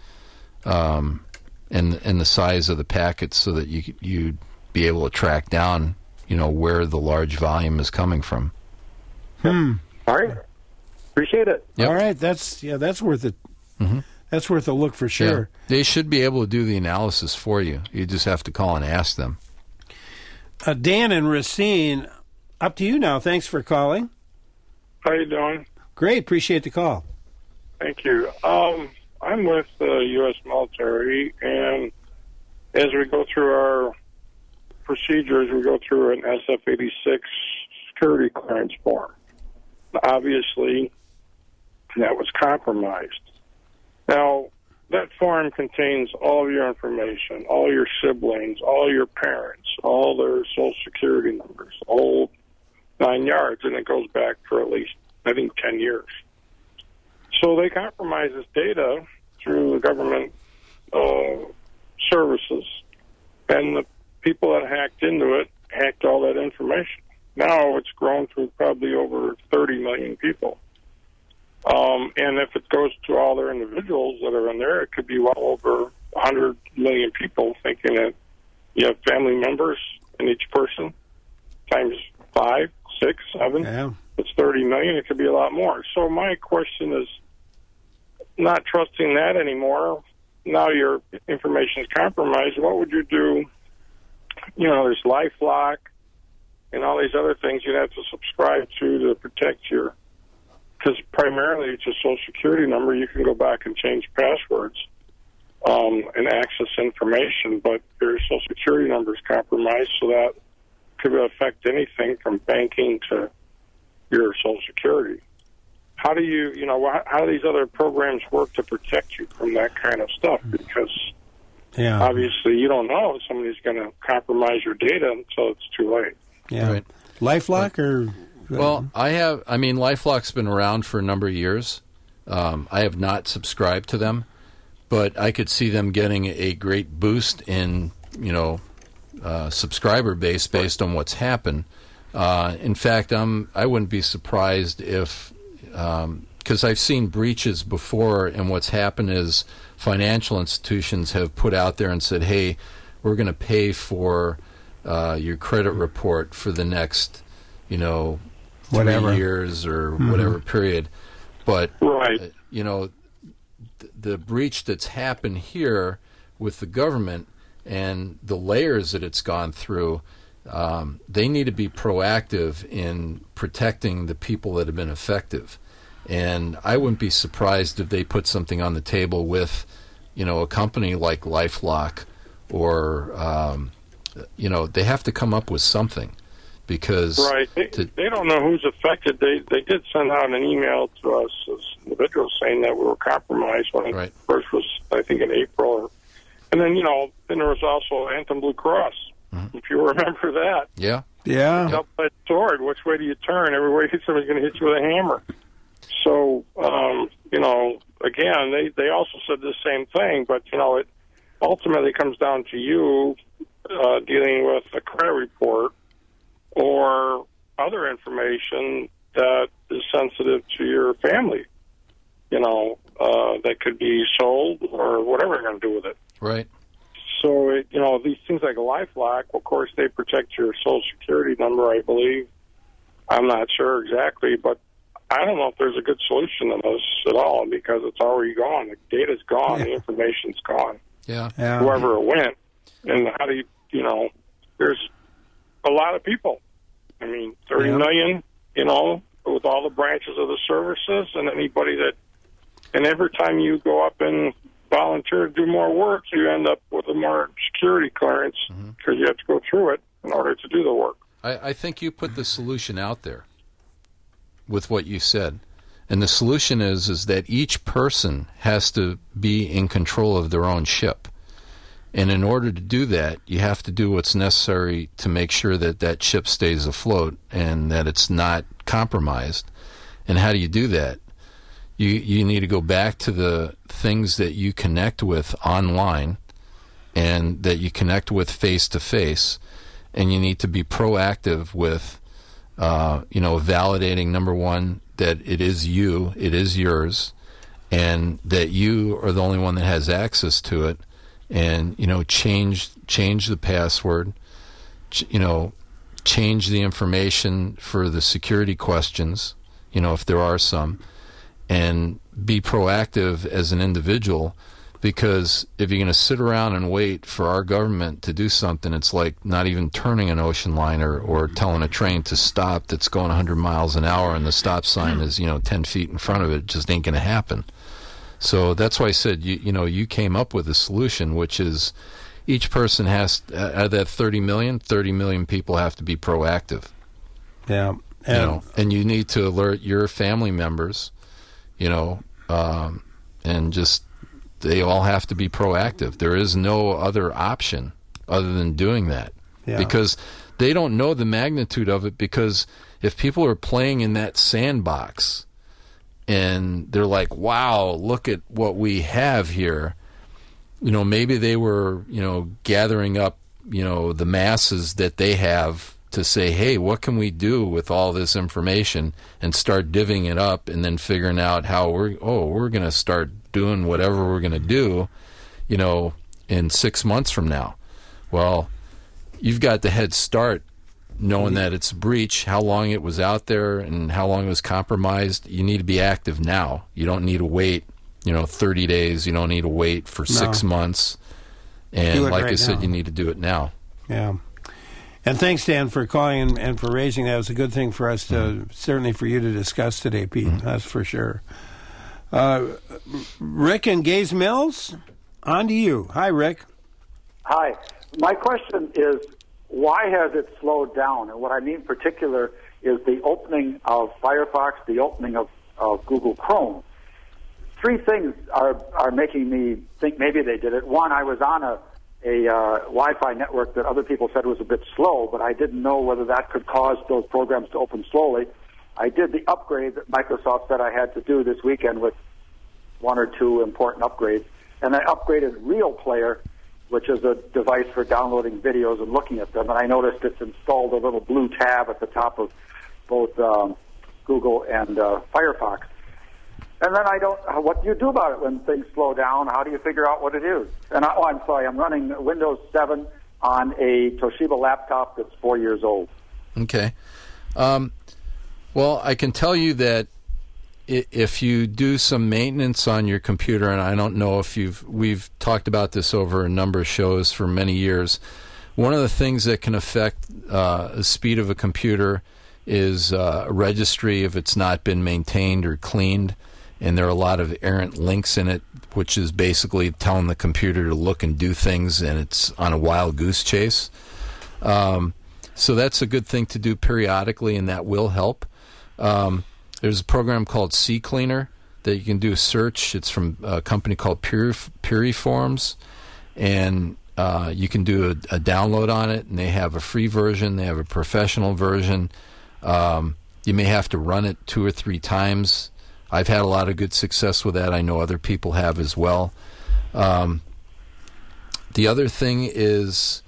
um, and and the size of the packets, so that you you'd be able to track down, you know, where the large volume is coming from. Hmm. All right. Appreciate it. Yep. All right. That's yeah. That's worth it. Mm-hmm. That's worth a look for sure. Yeah. They should be able to do the analysis for you. You just have to call and ask them. Uh, Dan and Racine, up to you now. Thanks for calling. How you doing? Great. Appreciate the call. Thank you. Um, I'm with the U S military, and as we go through our procedure is we go through an S F eighty-six security clearance form. Obviously, that was compromised. Now, that form contains all of your information, all your siblings, all your parents, all their Social Security numbers, all nine yards, and it goes back for at least, I think, ten years. So they compromise this data through the government uh, services, and the people that hacked into it hacked all that information. Now it's grown to probably over thirty million people. Um, and if it goes to all their individuals that are in there, it could be well over one hundred million people, thinking that you have family members in each person, times five, six, seven. Yeah. It's thirty million. It could be a lot more. So my question is not trusting that anymore. Now your information is compromised. What would you do? You know, there's LifeLock and all these other things you'd have to subscribe to to protect your, because primarily it's a Social Security number. You can go back and change passwords um, and access information, but your Social Security number is compromised, so that could affect anything from banking to your Social Security. How do you, you know, how do these other programs work to protect you from that kind of stuff? Because yeah. obviously you don't know if somebody's going to compromise your data until it's too late. Yeah. Right. LifeLock or... Well, I have, I mean, LifeLock's been around for a number of years. Um, I have not subscribed to them, but I could see them getting a great boost in, you know, uh, subscriber base based on what's happened. Uh, in fact, I'm, I wouldn't be surprised if, because um, I've seen breaches before, and what's happened is financial institutions have put out there and said, hey, we're going to pay for uh, your credit report for the next, you know, three whatever years or mm-hmm. whatever period. But, right. uh, you know, th- the breach that's happened here with the government and the layers that it's gone through, um, they need to be proactive in protecting the people that have been effective. And I wouldn't be surprised if they put something on the table with, you know, a company like LifeLock or, um, you know, they have to come up with something. Because right, they, to, they don't know who's affected. They they did send out an email to us as individuals saying that we were compromised when right. it first was, I think, in April. Or, and then, you know, then there was also Anthem Blue Cross, mm-hmm. if you remember that. Yeah. Yeah. Double-edged sword. Which way do you turn? Everywhere somebody's going to hit you with a hammer. So, um, you know, again, they, they also said the same thing, but, you know, it ultimately comes down to you uh, dealing with a credit report or other information that is sensitive to your family, you know, uh, that could be sold or whatever you're going to do with it. Right. So, it, you know, these things like a LifeLock, of course, they protect your Social Security number, I believe. I'm not sure exactly, but I don't know if there's a good solution to this at all because it's already gone. The data's gone. Yeah. The information's gone. Yeah. yeah. Whoever it went. And how do you, you know, there's a lot of people. I mean, thirty yeah. million, you know, with all the branches of the services and anybody that, and every time you go up and volunteer to do more work, you end up with a more security clearance because mm-hmm. you have to go through it in order to do the work. I, I think you put the solution out there with what you said. And the solution is, is that each person has to be in control of their own ship. And in order to do that, you have to do what's necessary to make sure that that ship stays afloat and that it's not compromised. And how do you do that? You you need to go back to the things that you connect with online and that you connect with face-to-face. And you need to be proactive with, uh, you know, validating, number one, that it is you, it is yours, and that you are the only one that has access to it. And, you know, change change the password, ch- you know, change the information for the security questions, you know, if there are some, and be proactive as an individual, because if you're going to sit around and wait for our government to do something, it's like not even turning an ocean liner or telling a train to stop that's going one hundred miles an hour and the stop sign is, you know, ten feet in front of it. It just ain't going to happen. So that's why I said, you, you know, you came up with a solution, which is each person has, out of that thirty million, thirty million people have to be proactive. Yeah. You know, and you need to alert your family members, you know, um, and just, they all have to be proactive. There is no other option other than doing that. Yeah. Because they don't know the magnitude of it, because if people are playing in that sandbox and they're like, wow, look at what we have here, you know, maybe they were, you know, gathering up, you know, the masses that they have to say, hey, what can we do with all this information, and start divvying it up and then figuring out how we're, oh, we're going to start doing whatever we're going to do, you know, in six months from now. Well, you've got the head start knowing that it's a breach, how long it was out there and how long it was compromised. You need to be active now. You don't need to wait, you know, thirty days. You don't need to wait for no. six months. And like right I said, now. You need to do it now. Yeah. And thanks, Dan, for calling and, and for raising that. It was a good thing for us to, mm-hmm. certainly for you to discuss today, Pete. Mm-hmm. That's for sure. Uh, Rick and Gays Mills, on to you. Hi, Rick. Hi. My question is, why has it slowed down? And what I mean in particular is the opening of Firefox, the opening of, of Google Chrome. Three things are, are making me think maybe they did it. One, I was on a a uh, Wi-Fi network that other people said was a bit slow, but I didn't know whether that could cause those programs to open slowly. I did the upgrade that Microsoft said I had to do this weekend with one or two important upgrades, and I upgraded Real Player, which is a device for downloading videos and looking at them, and I noticed it's installed a little blue tab at the top of both um, Google and uh, Firefox. And then I don't, what do you do about it when things slow down? How do you figure out what it is? And I, oh, I'm sorry, I'm running Windows seven on a Toshiba laptop that's four years old. Okay. Um, well, I can tell you that if you do some maintenance on your computer, and I don't know if you've, we've talked about this over a number of shows for many years, one of the things that can affect uh, the speed of a computer is uh, a registry if it's not been maintained or cleaned. And there are a lot of errant links in it, which is basically telling the computer to look and do things, and it's on a wild goose chase. Um, so that's a good thing to do periodically, and that will help. Um, there's a program called CCleaner that you can do a search. It's from a company called Purif- Puriforms, and uh, you can do a, a download on it, and they have a free version. They have a professional version. Um, you may have to run it two or three times. I've had a lot of good success with that. I know other people have as well. Um, the other thing is,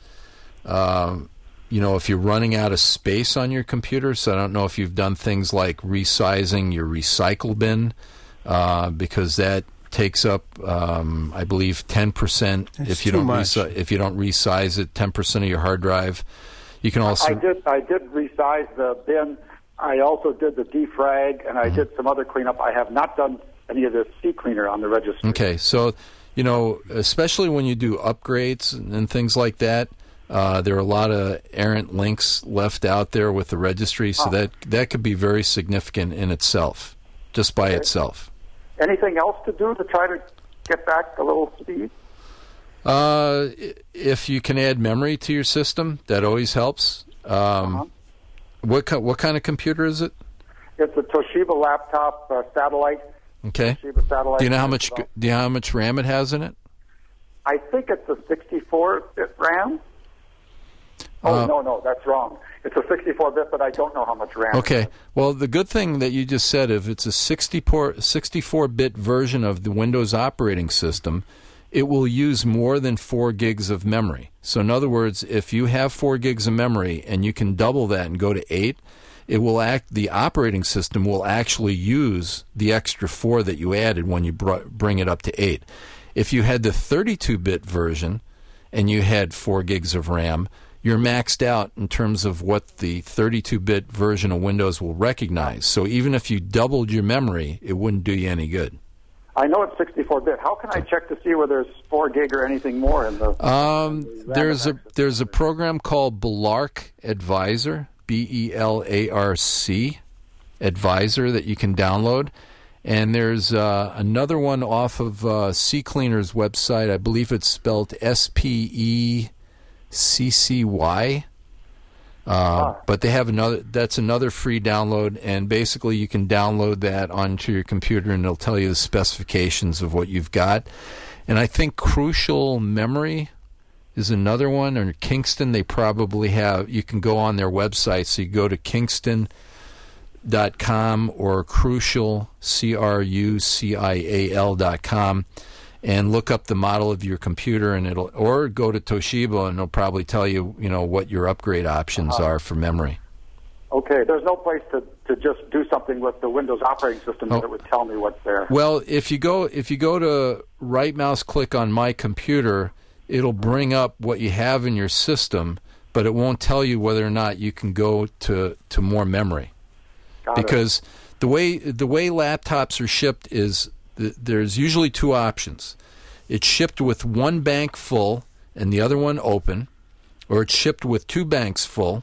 um, you know, if you're running out of space on your computer, so I don't know if you've done things like resizing your recycle bin, uh, because that takes up, um, I believe, ten percent. It's if you too don't much. resi- if you don't resize it, ten percent of your hard drive. You can also. I did. I did resize the bin. I also did the defrag, and I mm-hmm. did some other cleanup. I have not done any of the CCleaner on the registry. Okay, so, you know, especially when you do upgrades and things like that, uh, there are a lot of errant links left out there with the registry, so oh. that that could be very significant in itself, just by okay. itself. Anything else to do to try to get back a little speed? Uh, if you can add memory to your system, that always helps. Um, uh-huh. What what kind of computer is it? It's a Toshiba laptop, uh, satellite. Okay. Toshiba satellite. Do you know how much Do you know how much RAM it has in it? I think it's a sixty-four bit RAM. Oh uh, no, no, that's wrong. It's a sixty-four bit, but I don't know how much RAM. Okay. Well, the good thing that you just said, if it's a sixty-four bit version of the Windows operating system, it will use more than four gigs of memory. So in other words, if you have four gigs of memory and you can double that and go to eight, it will act. The operating system will actually use the extra four that you added when you br- bring it up to eight. If you had the thirty-two bit version and you had four gigs of RAM, you're maxed out in terms of what the thirty-two bit version of Windows will recognize. So even if you doubled your memory, it wouldn't do you any good. I know it's sixty-four bit. How can I check to see whether there's four gig or anything more in the? Um, there's a there's a program called Belarc Advisor, B E L A R C, Advisor, that you can download, And there's uh, another one off of uh, CCleaner's website. I believe it's spelled S P E C C Y. Uh, ah. But they have another. That's another free download, and basically you can download that onto your computer, and it'll tell you the specifications of what you've got. And I think Crucial Memory is another one, or Kingston. They probably have. You can go on their website, so you go to Kingston dot com or Crucial, C R U C I A L dot com, and look up the model of your computer, and it'll, or go to Toshiba, and it'll probably tell you, you know, what your upgrade options uh-huh. are for memory. Okay, there's no place to, to just do something with the Windows operating system oh. that would tell me what's there. Well, if you go if you go to right mouse click on My Computer, it'll bring up what you have in your system, but it won't tell you whether or not you can go to, to more memory. Got because it. the way the way laptops are shipped is th- there's usually two options. It's shipped with one bank full and the other one open, or it's shipped with two banks full,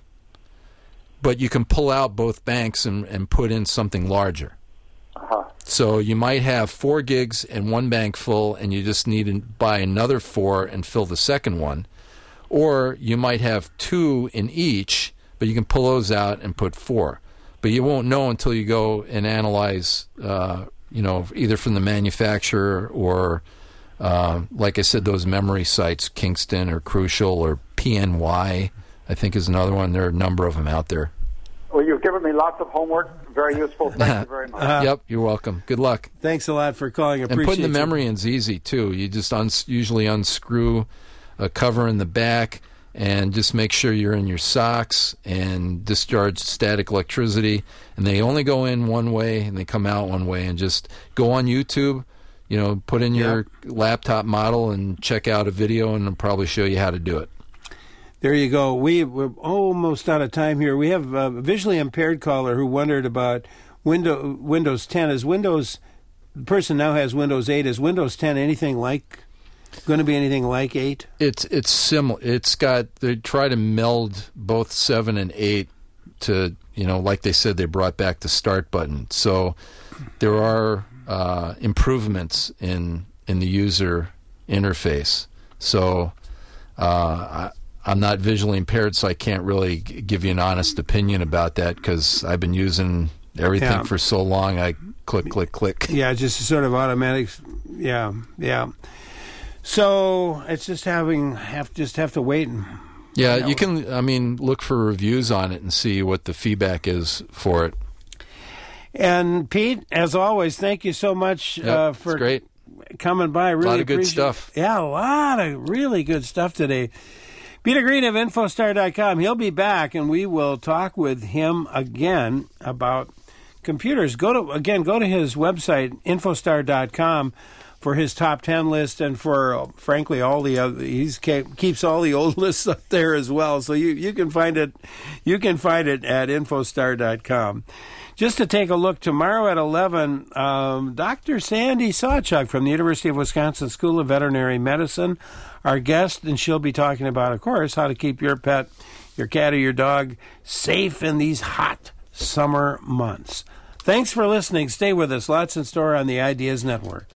but you can pull out both banks and, and put in something larger. Uh-huh. So you might have four gigs and one bank full, and you just need to buy another four and fill the second one. Or you might have two in each, but you can pull those out and put four. But you won't know until you go and analyze, uh, you know, either from the manufacturer or, uh, like I said, those memory sites, Kingston or Crucial or P N Y, I think is another one. There are a number of them out there. Well, you've given me lots of homework. Very useful. Thank you very much. Uh, yep, you're welcome. Good luck. Thanks a lot for calling. Appreciate and putting the you. memory in's easy, too. You just uns- usually unscrew a cover in the back and just make sure you're in your socks and discharge static electricity. And they only go in one way and they come out one way. And just go on YouTube, you know, put in your yep. laptop model and check out a video, and they'll probably show you how to do it. There you go. We, we're almost out of time here. We have a visually impaired caller who wondered about Windows, Windows ten. Is Windows, the person now has Windows eight. Is Windows ten anything like, going to be anything like eight? It's it's similar. It's got, they try to meld both seven and eight to, you know, like they said, they brought back the start button. So there are uh, improvements in, in the user interface. So uh, I, I'm not visually impaired, so I can't really g- give you an honest opinion about that because I've been using everything yeah. for so long. I click, click, click. Yeah, just sort of automatic. Yeah, yeah. So it's just having have just have to wait. And, yeah, you know. you can. I mean, look for reviews on it and see what the feedback is for it. And Pete, as always, thank you so much yep, uh, for great. coming by. Really a lot of good appreciate- stuff. Yeah, a lot of really good stuff today. Peter Green of Infostar dot com. He'll be back, and we will talk with him again about computers. Go to again, go to his website, Infostar dot com, for his top ten list, and for uh, frankly all the other. He keeps all the old lists up there as well, so you, you can find it. You can find it at Infostar dot com. Just to take a look, tomorrow at eleven, um, Doctor Sandy Sawchuk from the University of Wisconsin School of Veterinary Medicine, our guest, and she'll be talking about, of course, how to keep your pet, your cat or your dog, safe in these hot summer months. Thanks for listening. Stay with us. Lots in store on the Ideas Network.